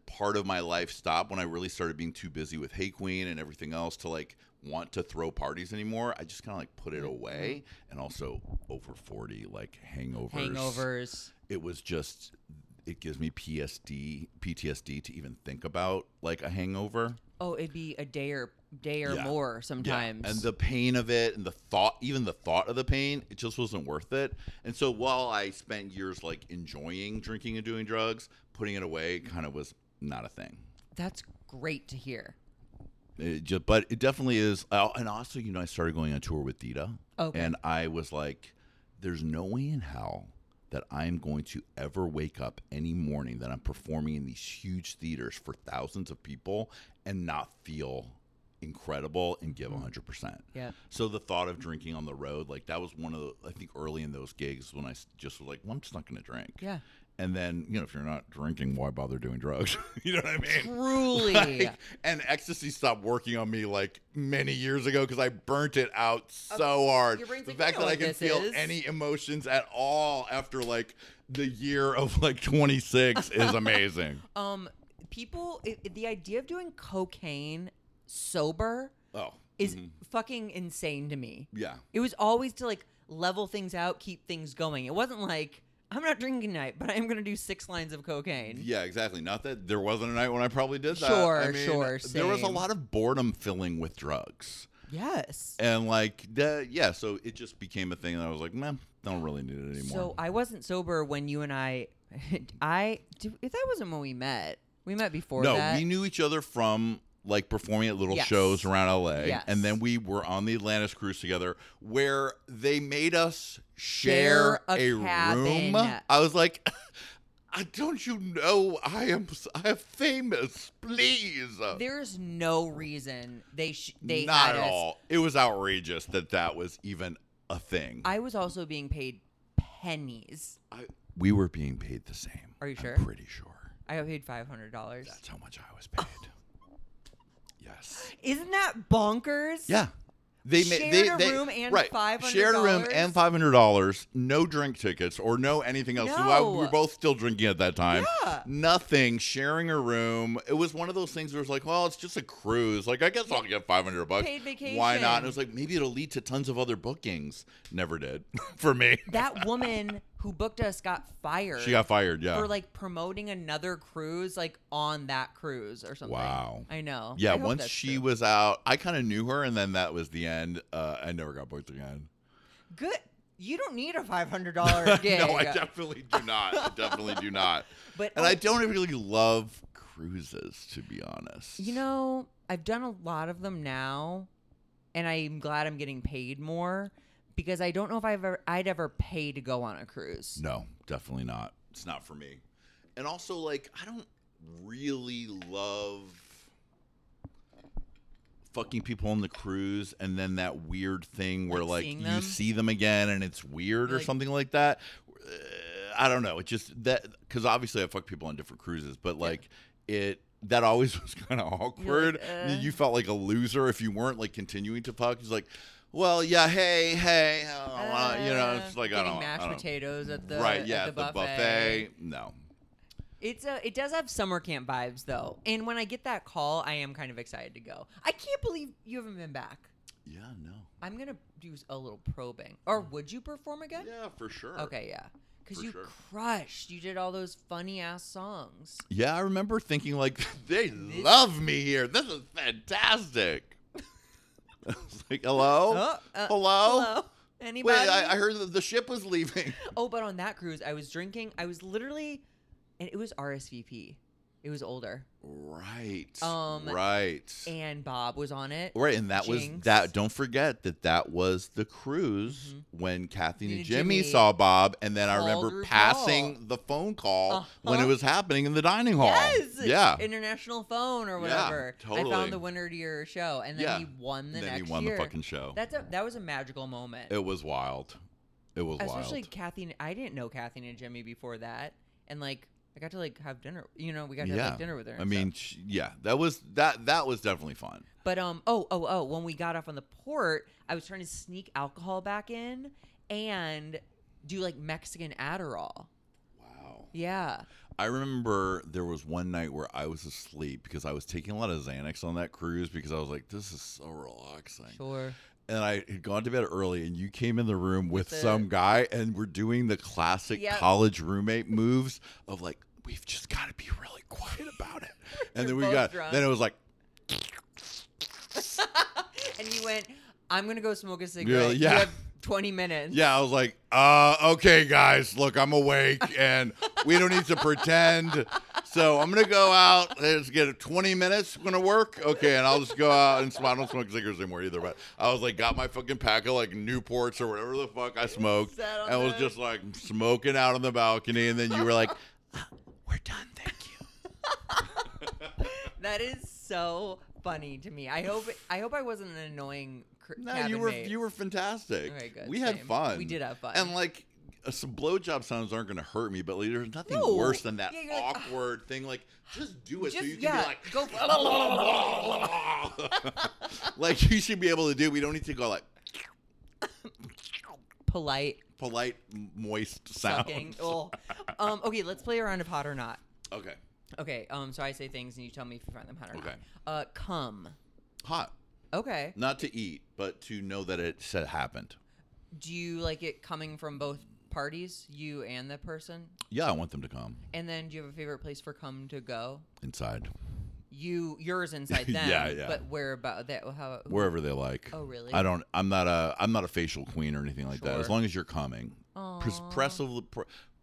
part of my life stopped when I really started being too busy with Hey Queen and everything else to like want to throw parties anymore. I just kind of like put it away. And also over forty, like hangovers. Hangovers. It was just, it gives me P S D, P T S D to even think about like a hangover. Oh, it'd be a day or day or Yeah. more sometimes. Yeah. And the pain of it and the thought, even the thought of the pain, it just wasn't worth it. And so while I spent years like enjoying drinking and doing drugs, putting it away kind of was not a thing. That's great to hear. It just, but it definitely is. Uh, and also, you know, I started going on tour with Dita. Okay. And I was like, there's no way in hell that I'm going to ever wake up any morning that I'm performing in these huge theaters for thousands of people and not feel incredible and give one hundred percent. Yeah. So the thought of drinking on the road, like that was one of the, I think early in those gigs when I s- just was like, well, I'm just not going to drink. Yeah. And then, you know, if you're not drinking, why bother doing drugs? You know what I mean? Truly. Like, and ecstasy stopped working on me like many years ago because I burnt it out so hard. your brain's The like, fact "I know that I what can this feel is." any emotions at all after like the year of like twenty-six is amazing. Um, people, it, it- the idea of doing cocaine sober Oh, is mhm. fucking insane to me. Yeah. It was always to like level things out, keep things going. It wasn't like, I'm not drinking tonight, but I am going to do six lines of cocaine. Yeah, exactly. Not that there wasn't a night when I probably did that. Sure, I mean, sure, There was a same. lot of boredom filling with drugs. Yes. And like that, yeah, so it just became a thing that I was like, man, don't really need it anymore. So I wasn't sober when you and I, I, do- that wasn't when we met. We met before no, that. we knew each other from like performing at little Yes. shows around L A, Yes. and then we were on the Atlantis cruise together, where they made us Share share, a room. cabin. I was like, "Uh, don't you know I am I am famous? Please, There's no reason they sh- they not had at us. all. It was outrageous that that was even a thing. I was also being paid pennies. I, we were being paid the same. Are you I'm sure? pretty sure. I got paid five hundred dollars. That's how much I was paid. Yes. Isn't that bonkers? Yeah. They ma- Shared they, a they, room and right. five hundred Shared a room dollars? and five hundred dollars. No drink tickets or no anything else. So I- we were No. both still drinking at that time. Yeah. Nothing. Sharing a room. It was one of those things where it's like, well, it's just a cruise. Like I guess I'll get five hundred bucks. Paid Why not? vacation. And it was like maybe it'll lead to tons of other bookings. Never did for me. That woman who booked us got fired. She got fired. Yeah. for like promoting another cruise, like on that cruise or something. Wow. I know. Yeah, I hope once that's she true. was out, I kind of knew her, and then that was the end. Uh, I never got booked again. good. You don't need a five hundred dollar gig. No, I definitely do not. I definitely do not. But And oh, I don't really love cruises, to be honest. You know, I've done a lot of them now, and I'm glad I'm getting paid more because I don't know if I've ever, I'd ever pay to go on a cruise. No, definitely not. It's not for me. And also, like, I don't really love fucking people on the cruise and then that weird thing where, Like like, seeing you them? see them again and it's weird or Like- something like that. Uh, I don't know. It just, that, because obviously I fuck people on different cruises, but, like, it, that always was kind of awkward. uh. You felt like a loser if you weren't, like, continuing to fuck. It's like, well, yeah, hey, hey, uh, you know, it's like, I getting don't mashed I don't- potatoes at the right, at yeah, the at the buffet. buffet. No. It's a it does have summer camp vibes though, and when I get that call, I am kind of excited to go. I can't believe you haven't been back. Yeah, no. I'm gonna do a little probing, or would you perform again? Yeah, for sure. Okay, yeah, because For you sure. crushed. You did all those funny ass songs. Yeah, I remember thinking like, they love me here. This is fantastic. I was like, hello, Oh, uh, hello. Hello, anybody? Wait, I, I heard that the ship was leaving. Oh, but on that cruise, I was drinking. I was literally, and it was R S V P. It was older, Right. Um, right. and Bob was on it. Right, and that was Jinx. that. Don't forget that that was the cruise Mhm. when Kathy and And Jimmy, Jimmy saw Bob, and then I called remember RuPaul. passing the phone call when it Uh-huh. was happening in the dining hall. Yes. Yeah. International phone or Yeah, whatever. I totally. found the winner to your show, and then Yeah. he won the then next he won year. the fucking show. That's a that was a magical moment. It was wild. It was Especially wild. Kathy. and- I didn't know Kathy and Jimmy before that, and like I got to like have dinner. You know, we got to have Yeah. like, dinner with her. I and mean, stuff. sh- yeah, that was that. That was definitely fun. But um, oh, oh, oh, when we got off on the port, I was trying to sneak alcohol back in and do like Mexican Adderall. Wow. Yeah. I remember there was one night where I was asleep because I was taking a lot of Xanax on that cruise because I was like, this is so relaxing. Sure. And I had gone to bed early, and you came in the room with The- some guy, and we're doing the classic Yep. college roommate moves of like, we've just got to be really quiet about it. And then we both got, drunk. then it was like, And you went, I'm going to go smoke a You're cigarette. like, You yeah. have twenty minutes. yeah, I was like, uh, okay, guys, look, I'm awake, and we don't need to pretend. So I'm gonna go out. Let's get it. twenty minutes. Gonna work. Okay, and I'll just go out and smoke. I don't smoke cigarettes anymore either. But I was like, got my fucking pack of like Newports or whatever the fuck I smoked, Sat on and was the- just like smoking out on the balcony. And then you were like, "Uh, "We're done. Thank you." That is so funny to me. I hope I hope I wasn't an annoying cr- No, cabin you were mate. you were fantastic. Okay, good. We had Same. fun. We did have fun. And like uh, some blowjob sounds aren't going to hurt me, but like, there's nothing No. worse than that Yeah, you're like, awkward thing. Like just do it so Just- you can yeah, be like, go for like you should be able to do. We don't need to go like polite polite, m- moist sound. sucking. Oh. Um, okay, let's play a round of hot or not. Okay, Okay, um, so I say things and you tell me if you find them hot or Okay. not. Uh, come. hot. Okay. Not to eat, but to know that it said happened. Do you like it coming from both parties, you and the person? Yeah, I want them to come And then do you have a favorite place for come to go? inside, You yours inside them. Yeah, yeah. But where about that? How? who- wherever they like. Oh, really? I don't. I'm not a. I'm not a facial queen or anything like that. As Sure. long as you're coming, Pres- Aw. preferably, pre-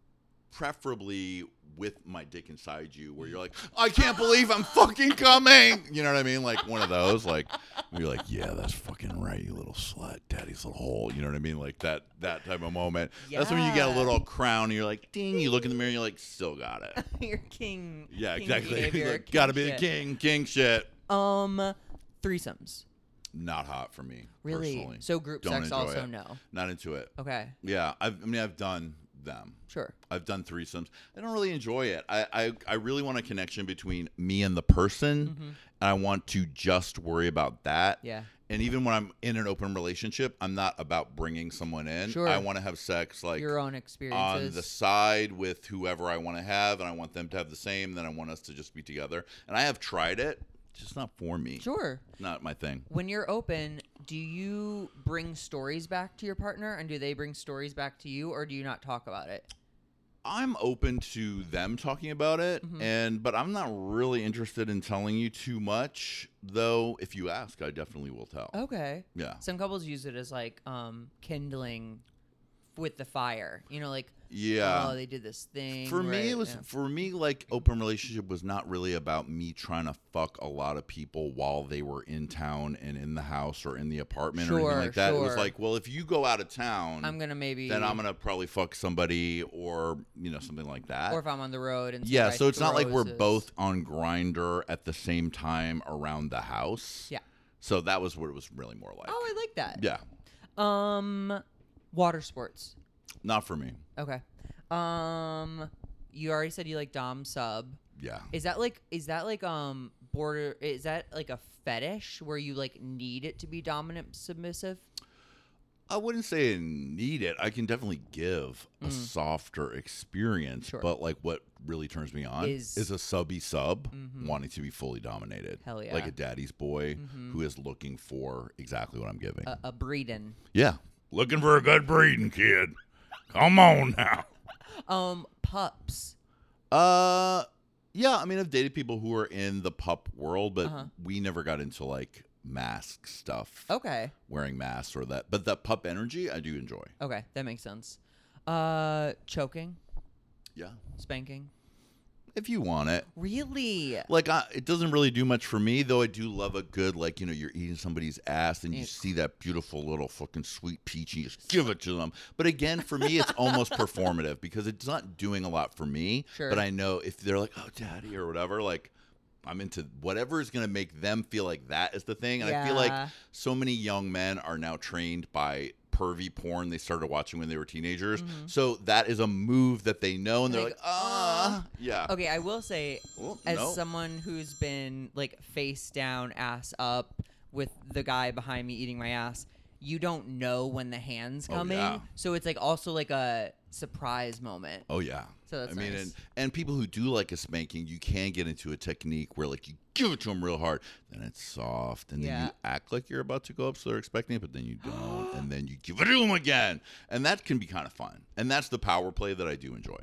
preferably with my dick inside you, where you're like, I can't believe I'm fucking coming. You know what I mean? Like one of those. Like you're like, yeah, that's fucking right, you little slut, daddy's little hole. You know what I mean? Like that. That type of moment. That's when you get a Yeah. little crown. And you're like, ding. You look in the mirror. And you're like, still got it. Your king. Yeah, king exactly. behavior, Like, king gotta be the shit. king. King shit. Um, threesomes. Not hot for me. Really? Personally. So group Don't sex enjoy also it. no. Not into it. Okay. Yeah, I've, I mean, I've done them. Sure. I've done threesomes. I don't really enjoy it. I, I, I really want a connection between me and the person, Mm-hmm. and I want to just worry about that. Yeah. And even when I'm in an open relationship, I'm not about bringing someone in. Sure. I want to have sex like Your own on experiences. the side with whoever I want to have, and I want them to have the same. Then I want us to just be together. And I have tried it. It's just not for me. Sure. Not my thing. When you're open, do you bring stories back to your partner, and do they bring stories back to you, or do you not talk about it? I'm open to them talking about it, Mhm. and but I'm not really interested in telling you too much. Though, if you ask, I definitely will tell. Okay. Yeah, Some couples use it as like um kindling with the fire. You know, like yeah. oh, they did this thing. For me, right, it was yeah. for me like open relationship was not really about me trying to fuck a lot of people while they were in town and in the house or in the apartment or anything Sure, like that. It was sure. like, well, if you go out of town, I'm gonna maybe then I'm gonna probably fuck somebody or you know something like that. or if I'm on the road and Yeah, somebody so it's not like we're throws his- both on Grinder at the same time around the house. Yeah. So that was what it was really more like. Oh, I like that. Yeah, Um, water sports. not for me. Okay. Um, you already said you like dom sub. Yeah. Is that like is that like um border? Is that like a fetish where you like need it to be dominant submissive? I wouldn't say I need it. I can definitely give a softer experience, Mm. Sure. but like what really turns me on Is- is, a subby sub Mhm. wanting to be fully dominated. Hell yeah. Like a daddy's boy Mhm. who is looking for exactly what I'm giving. A, a breeding. yeah. Looking for a good breeding kid. Come on now. Um, pups. Uh, yeah. I mean, I've dated people who are in the pup world, but Uh-huh. we never got into like mask stuff, Okay. wearing masks or that. But that pup energy, I do enjoy. Okay, that makes sense. Uh, choking, Yeah, spanking. if you want it. Really? Like, I, it doesn't really do much for me, though. I do love a good, like, you know, you're eating somebody's ass and you Yeah. see that beautiful little fucking sweet peach and you just give it to them. But again, for me, it's almost performative because it's not doing a lot for me. Sure. But I know if they're like, oh, daddy, or whatever, like, I'm into whatever is going to make them feel like that is the thing. And I feel Yeah. like so many young men are now trained by pervy porn they started watching when they were teenagers. Mhm. So that is a move that they know, and they're Like, like, ah, yeah. Okay, I will say, Well, as no. someone who's been like face down, ass up with the guy behind me eating my ass, you don't know when the hand's Oh, coming. yeah. So it's like also like a surprise moment. Oh yeah. So that's I mean, nice. and, and people who do like a spanking, you can get into a technique where like you give it to them real hard, then it's soft, and then Yeah. you act like you're about to go up, so they're expecting it, but then you don't, and then you give it to them again, and that can be kind of fun. And that's the power play that I do enjoy.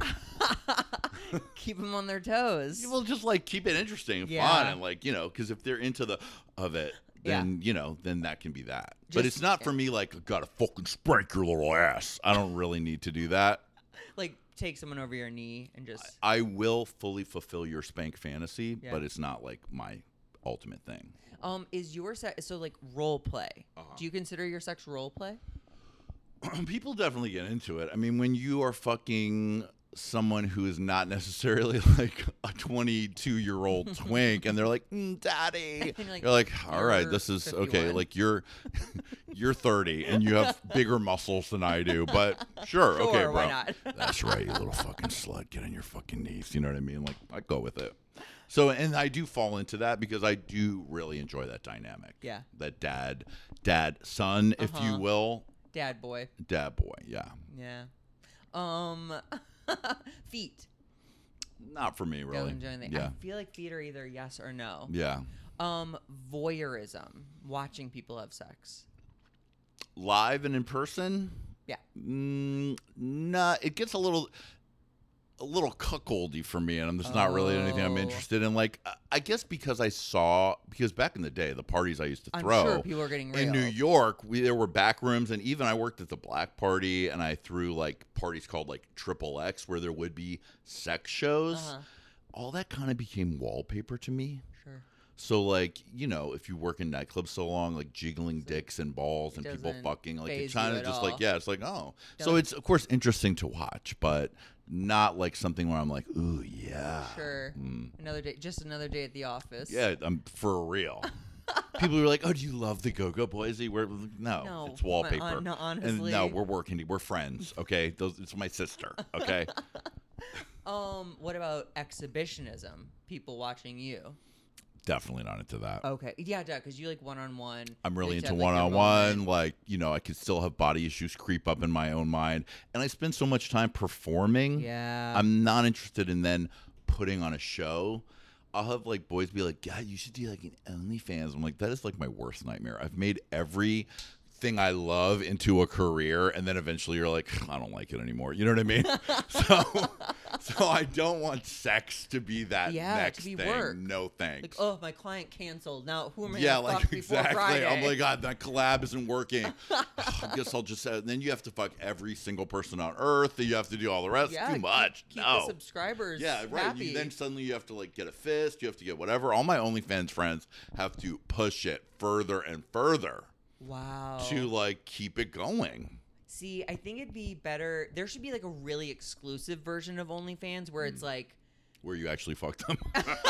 Keep them on their toes. Well, just like keep it interesting and Yeah. fun, and like, you know, because if they're into the of it, then you know, then that can be that. but Just- it's not for me. Like, gotta fucking spank your little ass. I don't really need to do that. Like take someone over your knee and just. I will fully fulfill your spank fantasy, Yeah. but it's not like my ultimate thing. Um, is your sex so like role play? Uh-huh. Do you consider your sex role play? People definitely get into it. I mean, when you are fucking someone who is not necessarily like a twenty-two year old twink, and they're like, mm, "Daddy," And you're like, you're like, "All right, "You're this is okay." fifty-one." Like you're you're thirty and you have bigger muscles than I do, but sure, okay, Sure, bro. why not? That's right, you little fucking slut. Get on your fucking knees. You know what I mean? Like I go with it. So, and I do fall into that because I do really enjoy that dynamic. Yeah. That dad, dad, son, if you Uh-huh. will, Dad boy. dad boy. Yeah. Yeah. Um, feet. Not for me, really. Don't enjoy anything. Yeah. I feel like feet are either yes or no. Yeah. Um, voyeurism, watching people have sex. Live and in person? Yeah. Mm, nah, it gets a little a little cuckoldy for me, and I'm just not really anything I'm Oh. interested in. Like, I- I guess because I saw, because back in the day, the parties I used to I'm throw sure people are getting real. in New York, we, there were back rooms, and even I worked at the Black Party, and I threw like parties called like Triple X, where there would be sex shows. Uh-huh. All that kind of became wallpaper to me. Sure. So, like, you know, if you work in nightclubs so long, like jiggling dicks and balls It and people doesn't fucking, like, faze it's kind you of at just all. like, yeah, it's like, oh. So Don't- it's, of course, interesting to watch, but not like something where I'm like, ooh, yeah. Sure. Mm. Another day, just another day at the office. Yeah, I'm for real. People are like, oh, do you love the Go-Go Boys? We're, no, No, it's wallpaper. my- hon- and honestly. no, we're working, we're friends, okay? Those, it's my sister, okay? Um, what about exhibitionism? People watching you. Definitely not into that. Okay. Yeah, duh, because you like one on one. I'm really into one-on-one. Like, you know, I could still have body issues creep up in my own mind. And I spend so much time performing. Yeah. I'm not interested in then putting on a show. I'll have, like, boys be like, God, you should do, like, an OnlyFans. I'm like, that is, like, my worst nightmare. I've made every thing I love into a career, and then eventually you're like, I don't like it anymore. You know what I mean? so so I don't want sex to be that Yeah, next to be thing. work. No thanks. Like, oh, my client canceled. Now, who am I Yeah, gonna like fuck before exactly. Friday? Oh my god, that collab isn't working. I guess I'll just. Uh, then you have to fuck every single person on Earth. You have to do all the rest. Yeah, Too keep- much. Keep, no. the subscribers. Yeah, right. Happy. You, then suddenly you have to like get a fist. You have to get whatever. All my OnlyFans friends have to push it further and further Wow. to like keep it going. See, I think it'd be better. There should be like a really exclusive version of OnlyFans where Hmm. it's like. Where you actually fucked them.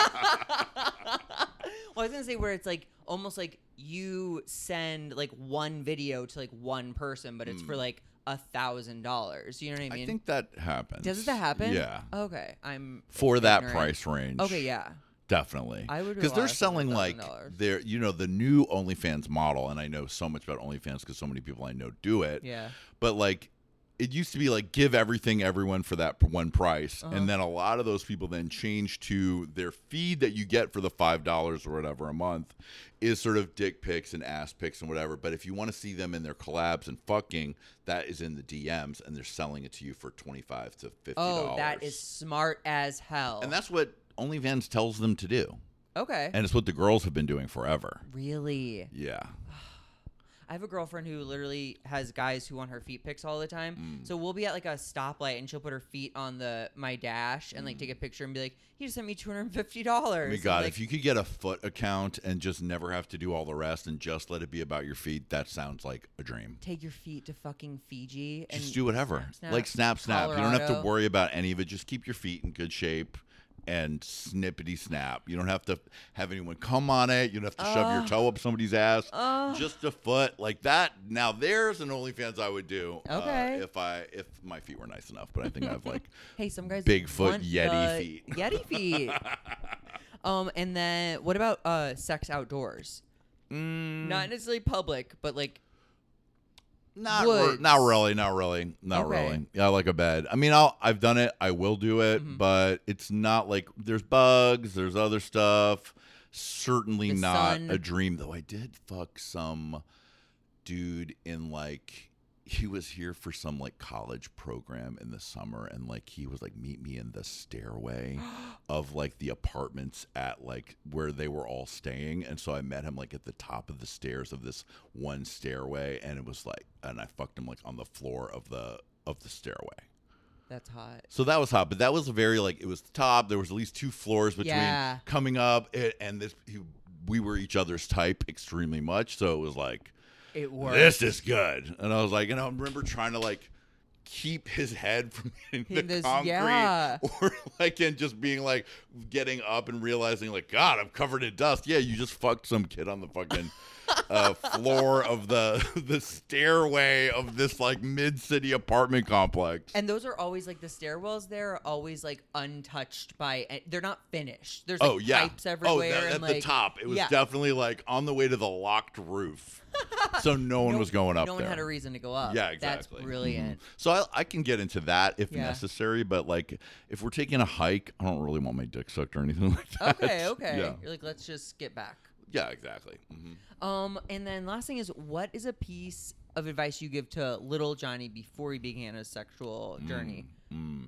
Well, I was gonna say where it's like almost like you send like one video to like one person, but it's for like a thousand dollars. You know what I mean? Hmm. I think that happens. Does that happen? Yeah. Okay, I'm For that ignorant. price range. Okay, yeah. Definitely. I would do because a they're lot for selling one like thousand dollars. they're you know the new OnlyFans model, and I know so much about OnlyFans because so many people I know do it. Yeah. But like, it used to be like give everything everyone for that one price, Uh-huh. and then a lot of those people then change to their feed that you get for the five dollars or whatever a month is sort of dick pics and ass pics and whatever. But if you want to see them in their collabs and fucking, that is in the D Ms, and they're selling it to you for twenty five to fifty dollars. Oh, that is smart as hell. and that's what OnlyFans tells them to do. okay. And it's what the girls have been doing forever. Really, Yeah. I have a girlfriend who literally has guys who want her feet pics all the time. Mm. So we'll be at like a stoplight and she'll put her feet on the my dash and like take a picture and be like, "He just sent me two hundred and fifty dollars." Oh my God, if you could get a foot account and just never have to do all the rest and just let it be about your feet, that sounds like a dream. take your feet to fucking Fiji and Just do whatever. snap, snap, like snap, snap. You don't have to Colorado. worry about any of it. Just keep your feet in good shape and snippity snap. You don't have to have anyone come on it. You don't have to shove your toe up somebody's ass. Ugh. Just a foot like that. Now there's an OnlyFans I would do. uh, Okay. if I if my feet were nice enough, but I think I have like Hey, some guys Bigfoot want Yeti the feet. Yeti feet. um, and then what about uh sex outdoors? Mm, Not necessarily public, but like Not, woods. re- not really, not really, not Okay. really. Yeah, I like a bed. I mean, I'll, I've done it. I will do it, Mhm. but it's not like there's bugs. There's other stuff. Certainly The not sun. a dream. Though I did fuck some dude in like he was here for some like college program in the summer, and like he was like meet me in the stairway of like the apartments at like where they were all staying, and so I met him like at the top of the stairs of this one stairway, and it was like, and I fucked him like on the floor of the of the stairway. That's hot. So that was hot, but that was a very like it was the top. There was at least two floors between Yeah. coming up, it, and this he, we were each other's type extremely much, so it was like. It worked. This is good. And I was like, and I remember trying to like keep his head from hitting the In this- concrete yeah. or like and just being like getting up and realizing like, God, I'm covered in dust. Yeah, you just fucked some kid on the fucking uh, floor of the the stairway of this like mid-city apartment complex. And those are always like the stairwells there are always like untouched by, they're not finished. There's like Oh yeah. pipes everywhere. Oh, that, and at like, the top. It was yeah. definitely like on the way to the locked roof. So no one No- was going up No there. one had a reason to go up. Yeah, exactly. That's brilliant. Mhm. So I, I can get into that if Yeah. necessary, but like if we're taking a hike, I don't really want my dick sucked or anything like that. Okay, okay. Yeah, You're like, let's just get back. yeah, exactly. Mhm. Um, and then last thing is, what is a piece of advice you give to little Johnny before he began his sexual journey? Mm.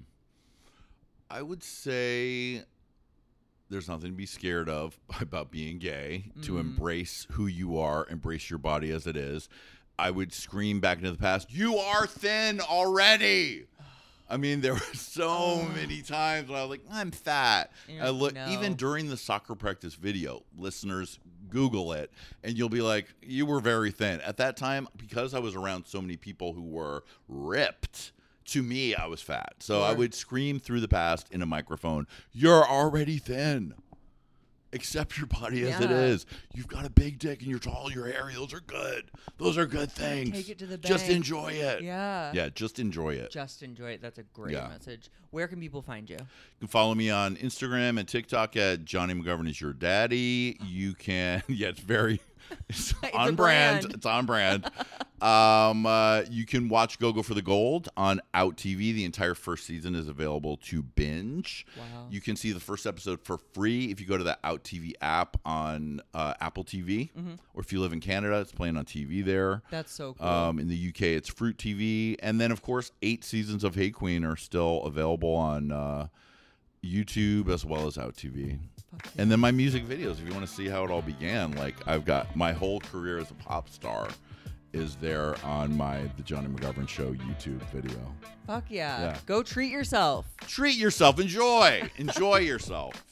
I would say there's nothing to be scared of about being gay, to Mhm. embrace who you are, embrace your body as it is. I would scream back into the past, you are thin already. I mean, there were so many times when I was like, I'm fat. You're I like, look, "No." even during the soccer practice video, listeners, Google it, and you'll be like, you were very thin. At that time, because I was around so many people who were ripped, to me, I was fat. So I Sure. would scream through the past in a microphone, you're already thin. Accept your body as it Yeah. is. You've got a big dick and you're tall, you're hairy. Those are good. Those are good things. Take it to the Just bank. enjoy it. Yeah. Yeah, just enjoy it. Just enjoy it. That's a great Yeah. message. Where can people find you? You can follow me on Instagram and TikTok at Johnny McGovern is your daddy. You can, yeah, it's very, it's, It's on a brand. brand. It's on brand. um, uh, you can watch Go Go for the Gold on Out T V. The entire first season is available to binge. Wow. You can see the first episode for free if you go to the Out T V app on uh, Apple T V, Mhm. or if you live in Canada, it's playing on T V there. That's so cool. Um, in the U K, it's Fruit T V, and then of course, eight seasons of Hey Queen are still available on uh, YouTube as well as Out T V. Fuck And then my music videos, if you want to see how it all began, like I've got my whole career as a pop star is there on my The Johnny McGovern Show YouTube video. Fuck yeah. yeah. Go treat yourself. Treat yourself, enjoy, enjoy yourself.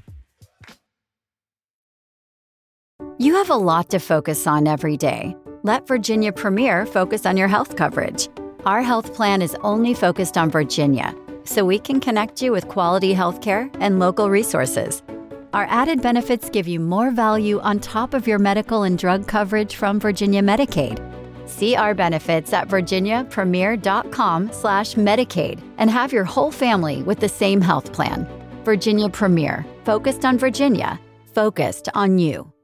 You have a lot to focus on every day. Let Virginia Premier focus on your health coverage. Our health plan is only focused on Virginia, so we can connect you with quality health care and local resources. Our added benefits give you more value on top of your medical and drug coverage from Virginia Medicaid. See our benefits at virginiapremier.com slash Medicaid and have your whole family with the same health plan. Virginia Premier, focused on Virginia, focused on you.